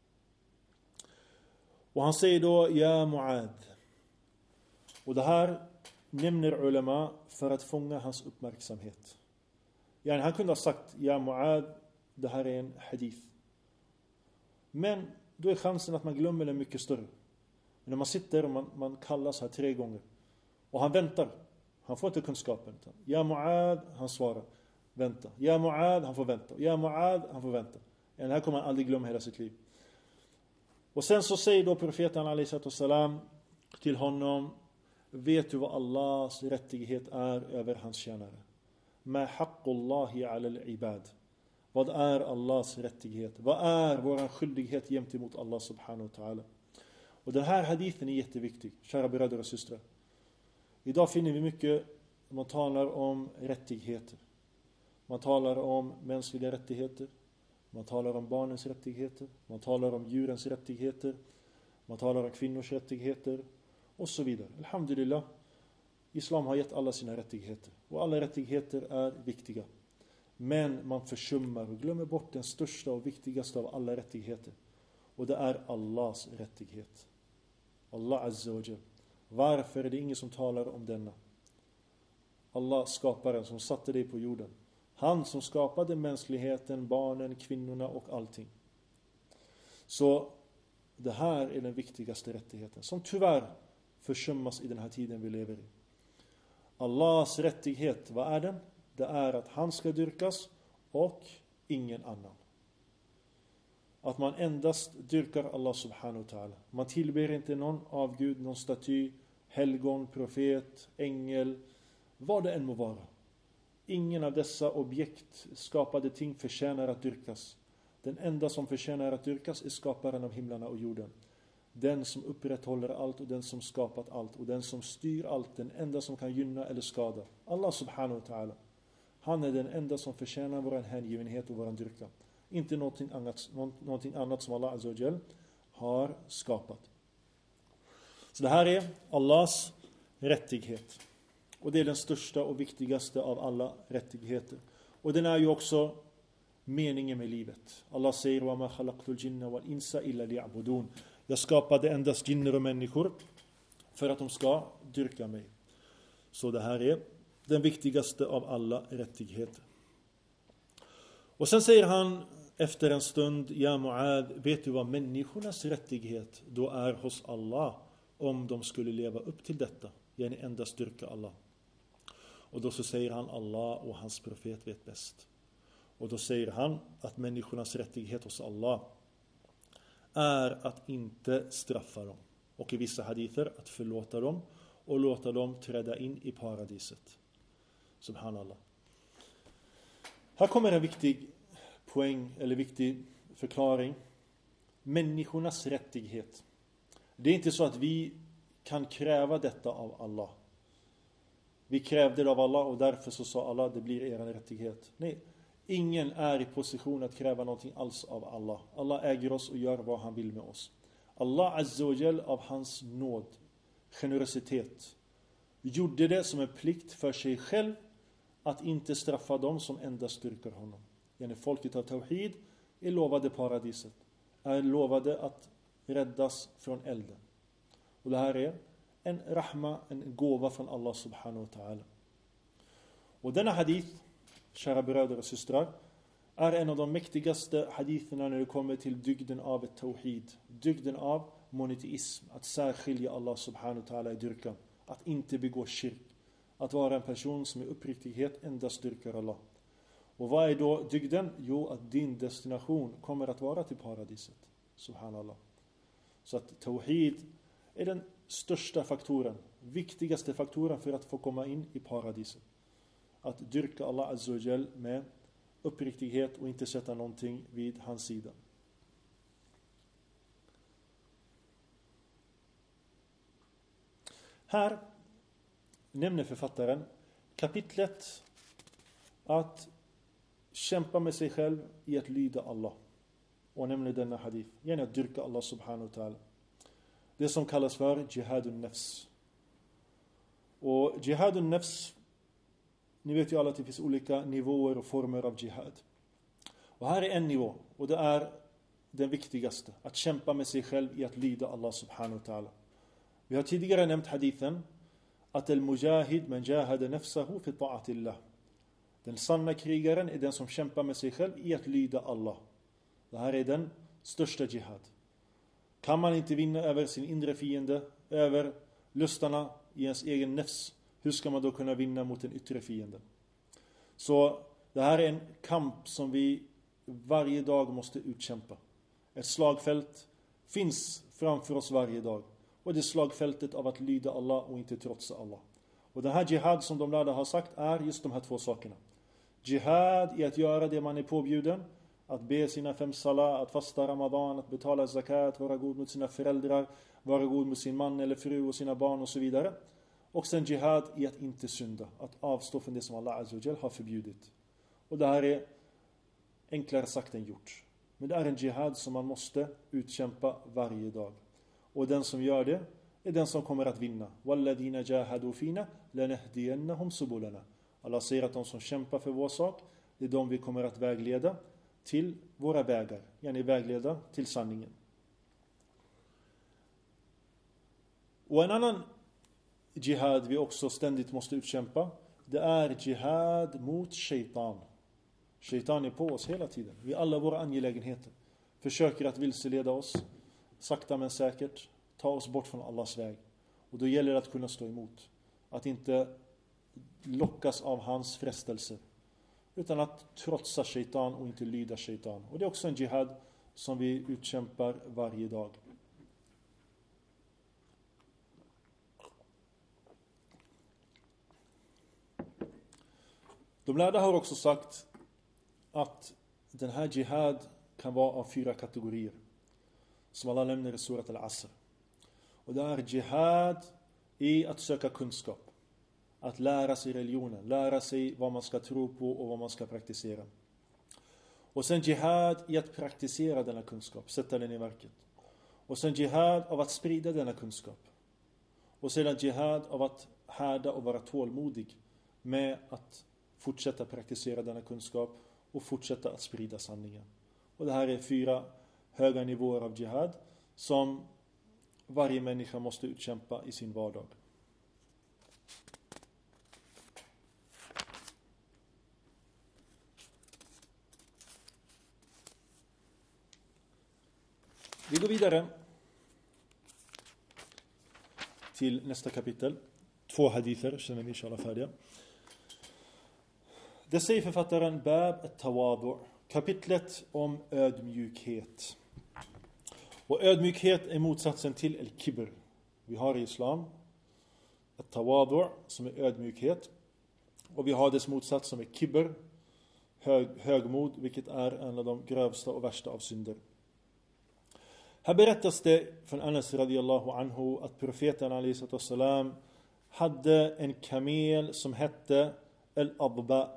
Och han säger då, ja Muad. Och det här nämner ulama för att fånga hans uppmärksamhet. Yani han kunde ha sagt, ja Muad, det här är en hadith. Men då är chansen att man glömmer den mycket större. Men när man sitter och man, man kallas här tre gånger. Och han väntar. Han får inte kunskapen. Ja Muad, han svarar. Vänta. Ja Muad, han får vänta. Ja Muad, han får vänta. Den här kommer han aldrig glömma hela sitt liv. Och sen så säger då profeten alaihi salam till honom, vet du vad Allahs rättighet är över hans tjänare? Ma haqqullahi 'ala al-ibad. Vad är Allahs rättighet? Vad är vår skyldighet gentemot Allah subhanahu wa ta'ala? Och den här hadithen är jätteviktig, kära bröder och systrar. Idag finner vi mycket, man talar om rättigheter. Man talar om mänskliga rättigheter. Man talar om barnens rättigheter. Man talar om djurens rättigheter. Man talar om kvinnors rättigheter. Och så vidare. Alhamdulillah. Islam har gett alla sina rättigheter. Och alla rättigheter är viktiga. Men man försummar och glömmer bort den största och viktigaste av alla rättigheter. Och det är Allahs rättighet. Allah Azza wa Jal. Varför är det ingen som talar om denna? Allah, skaparen som satte dig på jorden. Han som skapade mänskligheten, barnen, kvinnorna och allting. Så det här är den viktigaste rättigheten som tyvärr försummas i den här tiden vi lever i. Allahs rättighet, vad är den? Det är att han ska dyrkas och ingen annan. Att man endast dyrkar Allah subhanahu wa ta'ala. Man tillber inte någon avgud, någon staty, helgon, profet, ängel, vad det än må vara. Ingen av dessa objekt, skapade ting, förtjänar att dyrkas. Den enda som förtjänar att dyrkas är skaparen av himlarna och jorden. Den som upprätthåller allt och den som skapat allt och den som styr allt, den enda som kan gynna eller skada. Allah subhanahu wa ta'ala. Han är den enda som förtjänar vår hängivenhet och vår dyrkan. Inte någonting annat, någonting annat som Allah Azza wa Jal har skapat. Så det här är Allahs rättighet. Och det är den största och viktigaste av alla rättigheter. Och den är ju också meningen med livet. Allah säger wa ma khalaqtul jinna wal insa illa liya'budun. Jag skapade endast jinner och människor för att de ska dyrka mig. Så det här är den viktigaste av alla rättigheter. Och sen säger han efter en stund, ja Muad, vet du vad människornas rättighet då är hos Allah om de skulle leva upp till detta? Yani endast dyrka Allah. Och då så säger han Allah och hans profet vet bäst. Och då säger han att människornas rättighet hos Allah är att inte straffa dem. Och i vissa hadither att förlåta dem och låta dem träda in i paradiset. Subhanallah. Här kommer en viktig poäng eller viktig förklaring. Människornas rättighet. Det är inte så att vi kan kräva detta av Allah. Vi krävde det av Allah och därför så sa Allah det blir er rättighet. Nej, ingen är i position att kräva någonting alls av Allah. Allah äger oss och gör vad han vill med oss. Allah Azza wa Jal av hans nåd, generositet, gjorde det som en plikt för sig själv att inte straffa dem som endast styrker honom. Yani folket av Tawhid är lovade paradiset. Är lovade att räddas från elden. Och det här är en rahma, en gåva från Allah subhanahu wa ta'ala. Och denna hadith, kära bröder och systrar, är en av de mäktigaste haditherna när det kommer till dygden av ett tawhid. Dygden av monoteism. Att särskilja Allah subhanahu wa ta'ala i dyrkan. Att inte begå shirk. Att vara en person som i uppriktighet endast dyrkar Allah. Och vad är då dygden? Jo, att din destination kommer att vara till paradiset. Subhanallah. Så att tawhid är den största faktoren, viktigaste faktoren för att få komma in i paradiset. Att dyrka Allah Azza wa Jal med uppriktighet och inte sätta någonting vid hans sida. Här nämner författaren kapitlet att kämpa med sig själv i att lyda Allah. Och nämner denna hadith. Gärna att dyrka Allah subhanahu wa ta'ala. Det som kallas för jihadun nafs. Och jihadun nafs, ni vet ju alla att det finns olika nivåer och former av jihad. Och här är en nivå, och det är den viktigaste. Att kämpa med sig själv i att lyda Allah subhanahu wa ta'ala. Vi har tidigare nämnt hadithen att al-mujahid man jahada nafsahu fi ta'atillah. Den sanna krigaren är den som kämpar med sig själv i att lyda Allah. Det här är den största jihad. Kan man inte vinna över sin inre fiende, över lustarna i ens egen nafs, hur ska man då kunna vinna mot en yttre fiende? Så det här är en kamp som vi varje dag måste utkämpa. Ett slagfält finns framför oss varje dag. Och det är slagfältet av att lyda Allah och inte trotsa Allah. Och den här jihad som de lärda har sagt är just de här två sakerna. Jihad i att göra det man är påbjuden. Att be sina fem salat, att fasta Ramadan, att betala zakat, vara god mot sina föräldrar, vara god mot sin man eller fru och sina barn och så vidare. Och sen jihad i att inte synda, att avstå från det som Allah Azza wa Jal har förbjudit. Och det här är enklare sagt än gjort. Men det är en jihad som man måste utkämpa varje dag. Och den som gör det är den som kommer att vinna. وَالَّذِينَ جَاهَدُوا فِينَا لَنَهْدِيَنَّهُمْ سُبُلَنَا. Allah säger att de som kämpar för vår sak, det är de vi kommer att vägleda till våra vägar. Yani vägleda till sanningen. Och en annan jihad vi också ständigt måste utkämpa, det är jihad mot shaitan. Shaitan är på oss hela tiden. Vi alla våra angelägenheter försöker att vilseleda oss, sakta men säkert, ta oss bort från Allahs väg. Och då gäller det att kunna stå emot. Att inte lockas av hans frestelser, utan att trotsa shaitan och inte lyda shaitan. Och det är också en jihad som vi utkämpar varje dag. De lärda har också sagt att den här jihad kan vara av fyra kategorier, som Allah nämner i surat al-Asr. Och det är jihad i att söka kunskap, att lära sig religionen, lära sig vad man ska tro på och vad man ska praktisera. Och sen jihad i att praktisera denna kunskap, sätta den i verket. Och sen jihad av att sprida denna kunskap. Och sedan jihad av att härda och vara tålmodig med att fortsätta praktisera denna kunskap och fortsätta att sprida sanningen. Och det här är fyra höga nivåer av jihad som varje människa måste utkämpa i sin vardag. Vi går vidare till nästa kapitel. Två hadither, känner vi inshallah färdiga. Det säger författaren Bab at-Tawadu, kapitlet om ödmjukhet. Och ödmjukhet är motsatsen till al-kibr. Vi har i islam at-Tawadu som är ödmjukhet. Och vi har dess motsats som är kibr, hög, högmod, vilket är en av de grövsta och värsta av synder. Här berättas det från Anas radiyallahu anhu att profeten alayhi salam hade en kamel som hette al-Adba.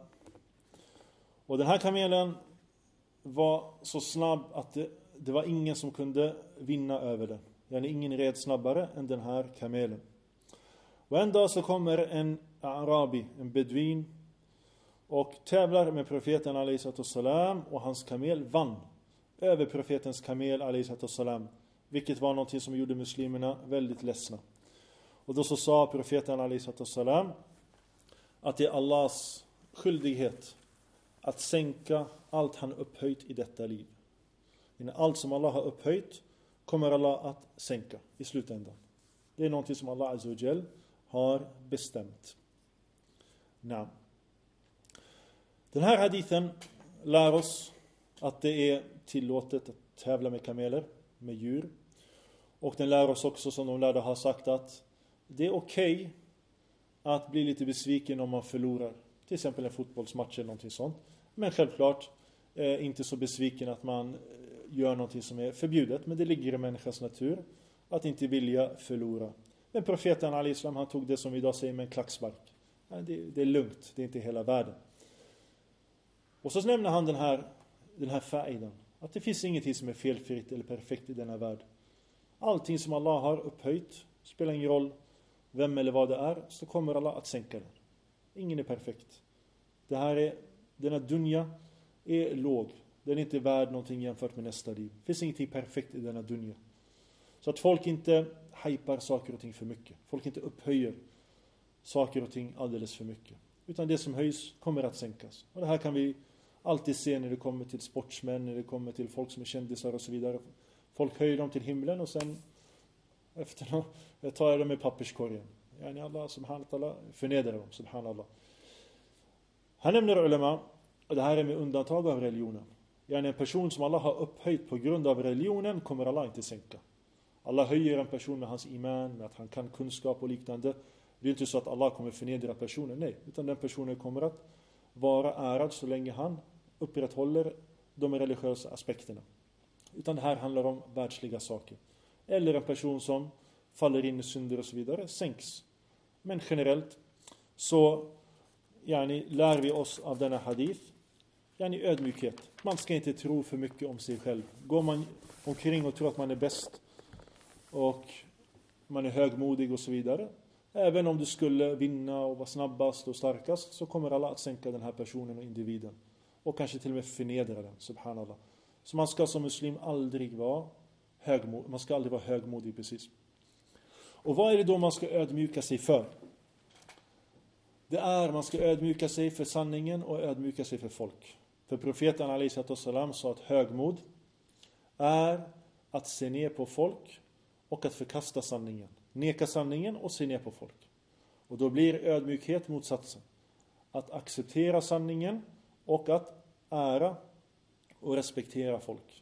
Och den här kamelen var så snabb att det, det var ingen som kunde vinna över den. Yani ingen red snabbare än den här kamelen. Och en dag så kommer en arabi, en beduin, och tävlar med profeten alayhi salam, och hans kamel vann över profetens kamel alayhi salam, vilket var något som gjorde muslimerna väldigt ledsna. Och då så sa profeten alayhi salam att det är Allahs skyldighet att sänka allt han upphöjt i detta liv. Allt som Allah har upphöjt kommer Allah att sänka i slutändan. Det är något som Allah azza wa jall har bestämt. Nej. Den här hadithen lär oss att det är tillåtet att tävla med kameler, med djur. Och den lär oss också, som de lärde har sagt, att det är okej okay att bli lite besviken om man förlorar. Till exempel en fotbollsmatch eller någonting sånt. Men självklart eh, inte så besviken att man eh, gör någonting som är förbjudet. Men det ligger i människans natur att inte vilja förlora. Men profeten al-Islam, han tog det som vi idag säger med en klackspark. Det, det är lugnt, det är inte hela världen. Och så nämner han den här, den här fa'idan. Att det finns ingenting som är felfritt eller perfekt i denna värld. Allting som Allah har upphöjt, spelar ingen roll vem eller vad det är, så kommer Allah att sänka den. Ingen är perfekt. Det här är, denna dunja är låg. Den är inte värd någonting jämfört med nästa liv. Det finns ingenting perfekt i denna dunja. Så att folk inte hypar saker och ting för mycket. Folk inte upphöjer saker och ting alldeles för mycket. Utan det som höjs kommer att sänkas. Och det här kan vi alltid se när det kommer till sportsmän, när det kommer till folk som är kändisar och så vidare. Folk höjer dem till himlen och sen efter jag tar dem i papperskorgen. Yani Allah subhanahu wa ta'ala förnedrar dem, subhanallah. Han nämner ulema, och det här är med undantag av religionen. Yani en person som Allah har upphöjt på grund av religionen kommer Allah inte sänka. Allah höjer en person med hans iman, med att han kan kunskap och liknande. Det är inte så att Allah kommer förnedra personen, nej. Utan den personen kommer att vara ärad så länge han upprätthåller de religiösa aspekterna. Utan det här handlar om världsliga saker. Eller en person som faller in i synder och så vidare sänks. Men generellt så yani, lär vi oss av denna hadith yani, ödmjukhet. Man ska inte tro för mycket om sig själv. Går man omkring och tror att man är bäst och man är högmodig och så vidare, även om du skulle vinna och vara snabbast och starkast, så kommer alla att sänka den här personen och individen. och kanske till och med förnedra den, subhanallah. Så man ska som muslim aldrig vara högmodig, man ska aldrig vara högmodig precis. Och vad är det då man ska ödmjuka sig för? Det är man ska ödmjuka sig för sanningen och ödmjuka sig för folk. För profeten alaihi salam sa att högmod är att se ner på folk och att förkasta sanningen. Neka sanningen och se ner på folk. Och då blir ödmjukhet motsatsen. Att acceptera sanningen och att ära och respektera folk.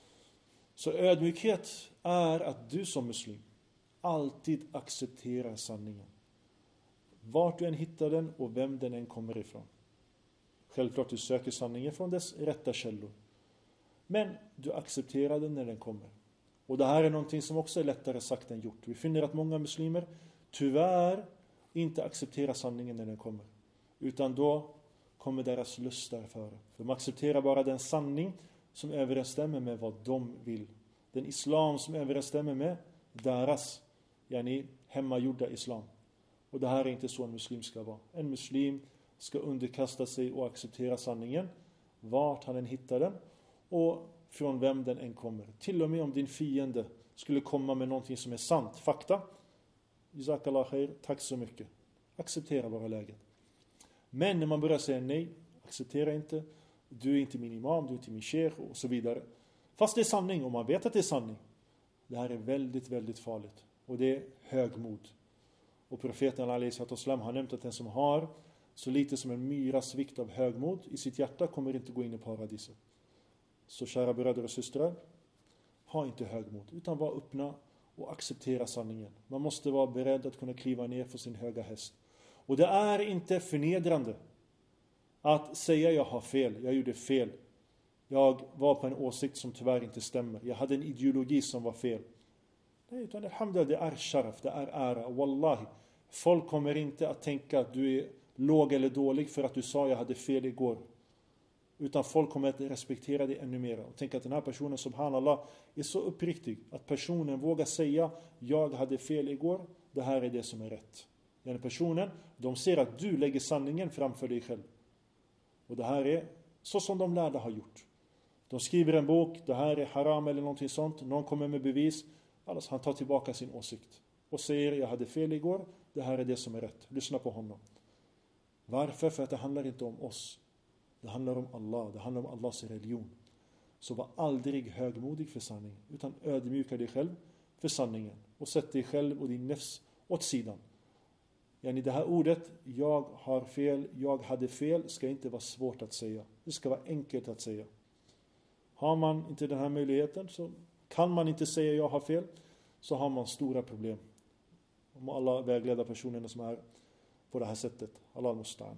Så ödmjukhet är att du som muslim alltid accepterar sanningen. Vart du än hittar den och vem den än kommer ifrån. Självklart du söker sanningen från dess rätta källor. Men du accepterar den när den kommer. Och det här är någonting som också är lättare sagt än gjort. Vi finner att många muslimer tyvärr inte accepterar sanningen när den kommer. Utan då kommer deras lustar före. För de accepterar bara den sanning som överensstämmer med vad de vill. Den islam som överensstämmer med deras, yani hemmagjorda islam. Och det här är inte så en muslim ska vara. En muslim ska underkasta sig och acceptera sanningen, vart han än hittar den och från vem den än kommer. Till och med om din fiende skulle komma med någonting som är sant, fakta. Jazakallah khair, tack så mycket. Acceptera bara läget. Men när man börjar säga nej, acceptera inte, du är inte min imam, du är inte min sheikh och så vidare. Fast det är sanning och man vet att det är sanning. Det här är väldigt, väldigt farligt. Och det är högmod. Och profeten alaihi salam har nämnt att den som har så lite som en myras vikt av högmod i sitt hjärta kommer inte gå in i paradiset. Så kära bröder och systrar, ha inte högmod utan var öppna och acceptera sanningen. Man måste vara beredd att kunna kliva ner för sin höga häst. Och det är inte förnedrande att säga jag har fel, jag gjorde fel. Jag var på en åsikt som tyvärr inte stämmer. Jag hade en ideologi som var fel. Nej, utan alhamdulillah, det är sharaf, det är ära. Wallahi, folk kommer inte att tänka att du är låg eller dålig för att du sa jag hade fel igår. Utan folk kommer att respektera dig ännu mer. Och tänka att den här personen, subhanallah, är så uppriktig. Att personen vågar säga jag hade fel igår, det här är det som är rätt. Den personen, de ser att du lägger sanningen framför dig själv. Och det här är så som de lärda har gjort. De skriver en bok, det här är haram eller någonting sånt. Någon kommer med bevis. Alltså han tar tillbaka sin åsikt. Och säger jag hade fel igår, det här är det som är rätt. Lyssna på honom. Varför? För att det handlar inte om oss. Det handlar om Allah, det handlar om Allahs religion. Så var aldrig högmodig för sanningen. Utan ödmjuka dig själv för sanningen. Och sätt dig själv och din nefs åt sidan. Yani det här ordet, jag har fel, jag hade fel, ska inte vara svårt att säga. Det ska vara enkelt att säga. Har man inte den här möjligheten, så kan man inte säga jag har fel, så har man stora problem. Om alla vägleda personerna som är på det här sättet. Allah al-Musta'an.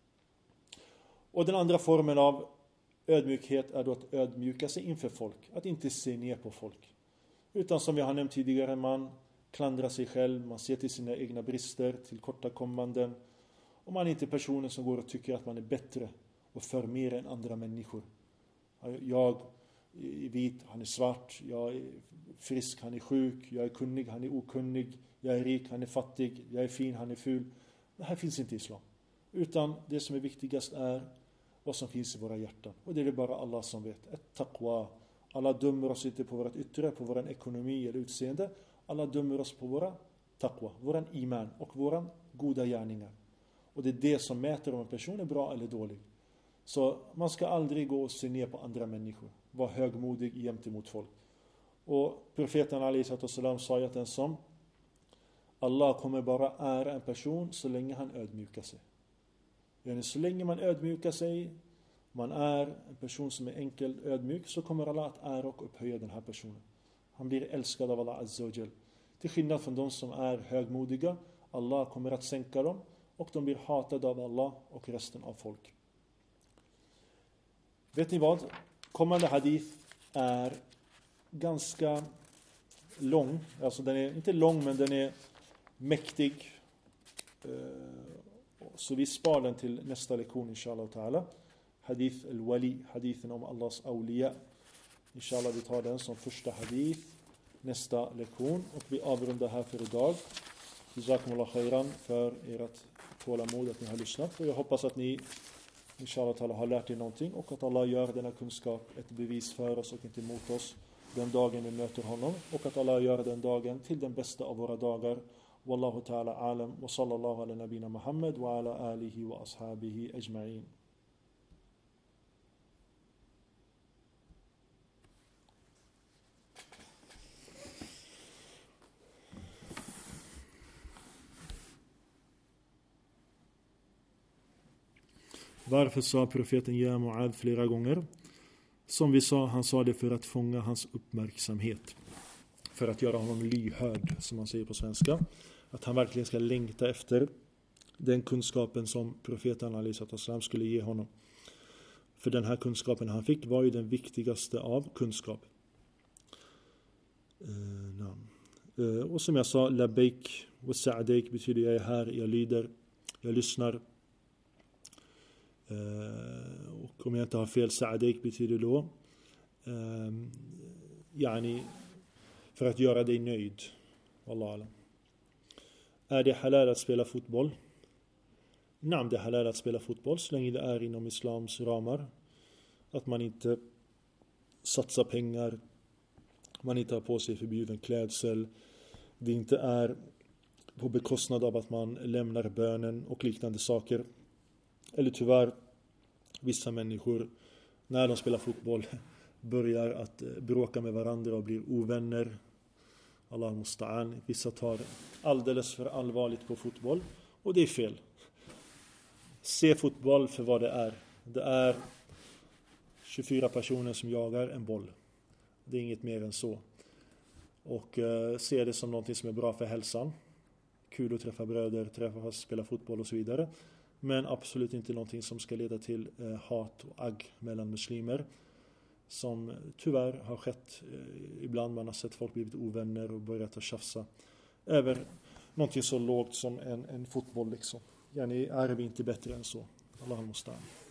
Och den andra formen av ödmjukhet är då att ödmjuka sig inför folk. Att inte se ner på folk. Utan som jag har nämnt tidigare, man klandrar sig själv, man ser till sina egna brister, till kortakommanden. Och man är inte personen som går och tycker att man är bättre och för mer än andra människor. Jag är vit, han är svart, jag är frisk, han är sjuk, jag är kunnig, han är okunnig, jag är rik, han är fattig, jag är fin, han är ful. Det här finns inte i islam. Utan det som är viktigast är vad som finns i våra hjärtan. Och det är det bara Allah som vet. Ett taqwa. Allah dömer oss inte på vårt yttre, på vår ekonomi eller utseende. Allah dömer oss på våra taqwa, våran iman och våran goda gärningar. Och det är det som mäter om en person är bra eller dålig. Så man ska aldrig gå och se ner på andra människor. Var högmodig jämt emot folk. Och profeten alaihi salam sa att den som Allah kommer bara ära en person så länge han ödmjukar sig. Yani så länge man ödmjukar sig, man är en person som är enkel ödmjuk, så kommer Allah att ära och upphöja den här personen. Han blir älskad av Allah Azza wa Jal. Till skillnad från de som är högmodiga, Allah kommer att sänka dem och de blir hatade av Allah och resten av folk. Vet ni vad? Kommande hadith är ganska lång. Alltså den är inte lång, men den är mäktig. Så vi spar den till nästa lektion inshallah ta'ala. Hadith al-Wali, hadithen om Allahs awliya. Inshallah vi tar den som första hadith nästa lektion. Och vi avrundar här för idag. Jazakumullah khairan för ert tålamod att ni har lyssnat. Och jag hoppas att ni inshallah ta'ala har lärt er någonting, och att Allah gör denna kunskap ett bevis för oss och inte mot oss den dagen vi möter honom, och att Allah gör den dagen till den bästa av våra dagar. Wallahu ta'ala alam, wa sallallahu ala nabina Muhammad wa ala alihi wa ashabihi ajma'in. Varför sa profeten ja Mu'adh flera gånger? Som vi sa, han sa det för att fånga hans uppmärksamhet. För att göra honom lyhörd, som man säger på svenska. Att han verkligen ska längta efter den kunskapen som profeten Ali sallam skulle ge honom. För den här kunskapen han fick var ju den viktigaste av kunskap. Uh, uh, och som jag sa, labbaik wa sa'daik betyder jag är här, jag lyder, jag lyssnar. Uh, och om jag inte har fel, sa'daik betyder då uh, yani för att göra dig nöjd. Wallah alam. Är det halal att spela fotboll? Nej, det är halal att spela fotboll så länge det är inom islams ramar. Att man inte satsar pengar, man inte har på sig förbjuden klädsel, det inte är på bekostnad av att man lämnar bönen och liknande saker. Eller tyvärr, vissa människor när de spelar fotboll börjar att bråka med varandra och blir ovänner. Allah musta'an. Vissa tar alldeles för allvarligt på fotboll, och det är fel. Se fotboll för vad det är. Det är tjugofyra personer som jagar en boll. Det är inget mer än så. Och eh, se det som något som är bra för hälsan. Kul att träffa bröder, träffa, spela fotboll och så vidare. Men absolut inte någonting som ska leda till eh, hat och agg mellan muslimer. Som tyvärr har skett eh, ibland. Man har sett folk blivit ovänner och börjat att tjafsa över någonting så lågt som en, en fotboll liksom. Yani är vi inte bättre än så. Allah musta'an.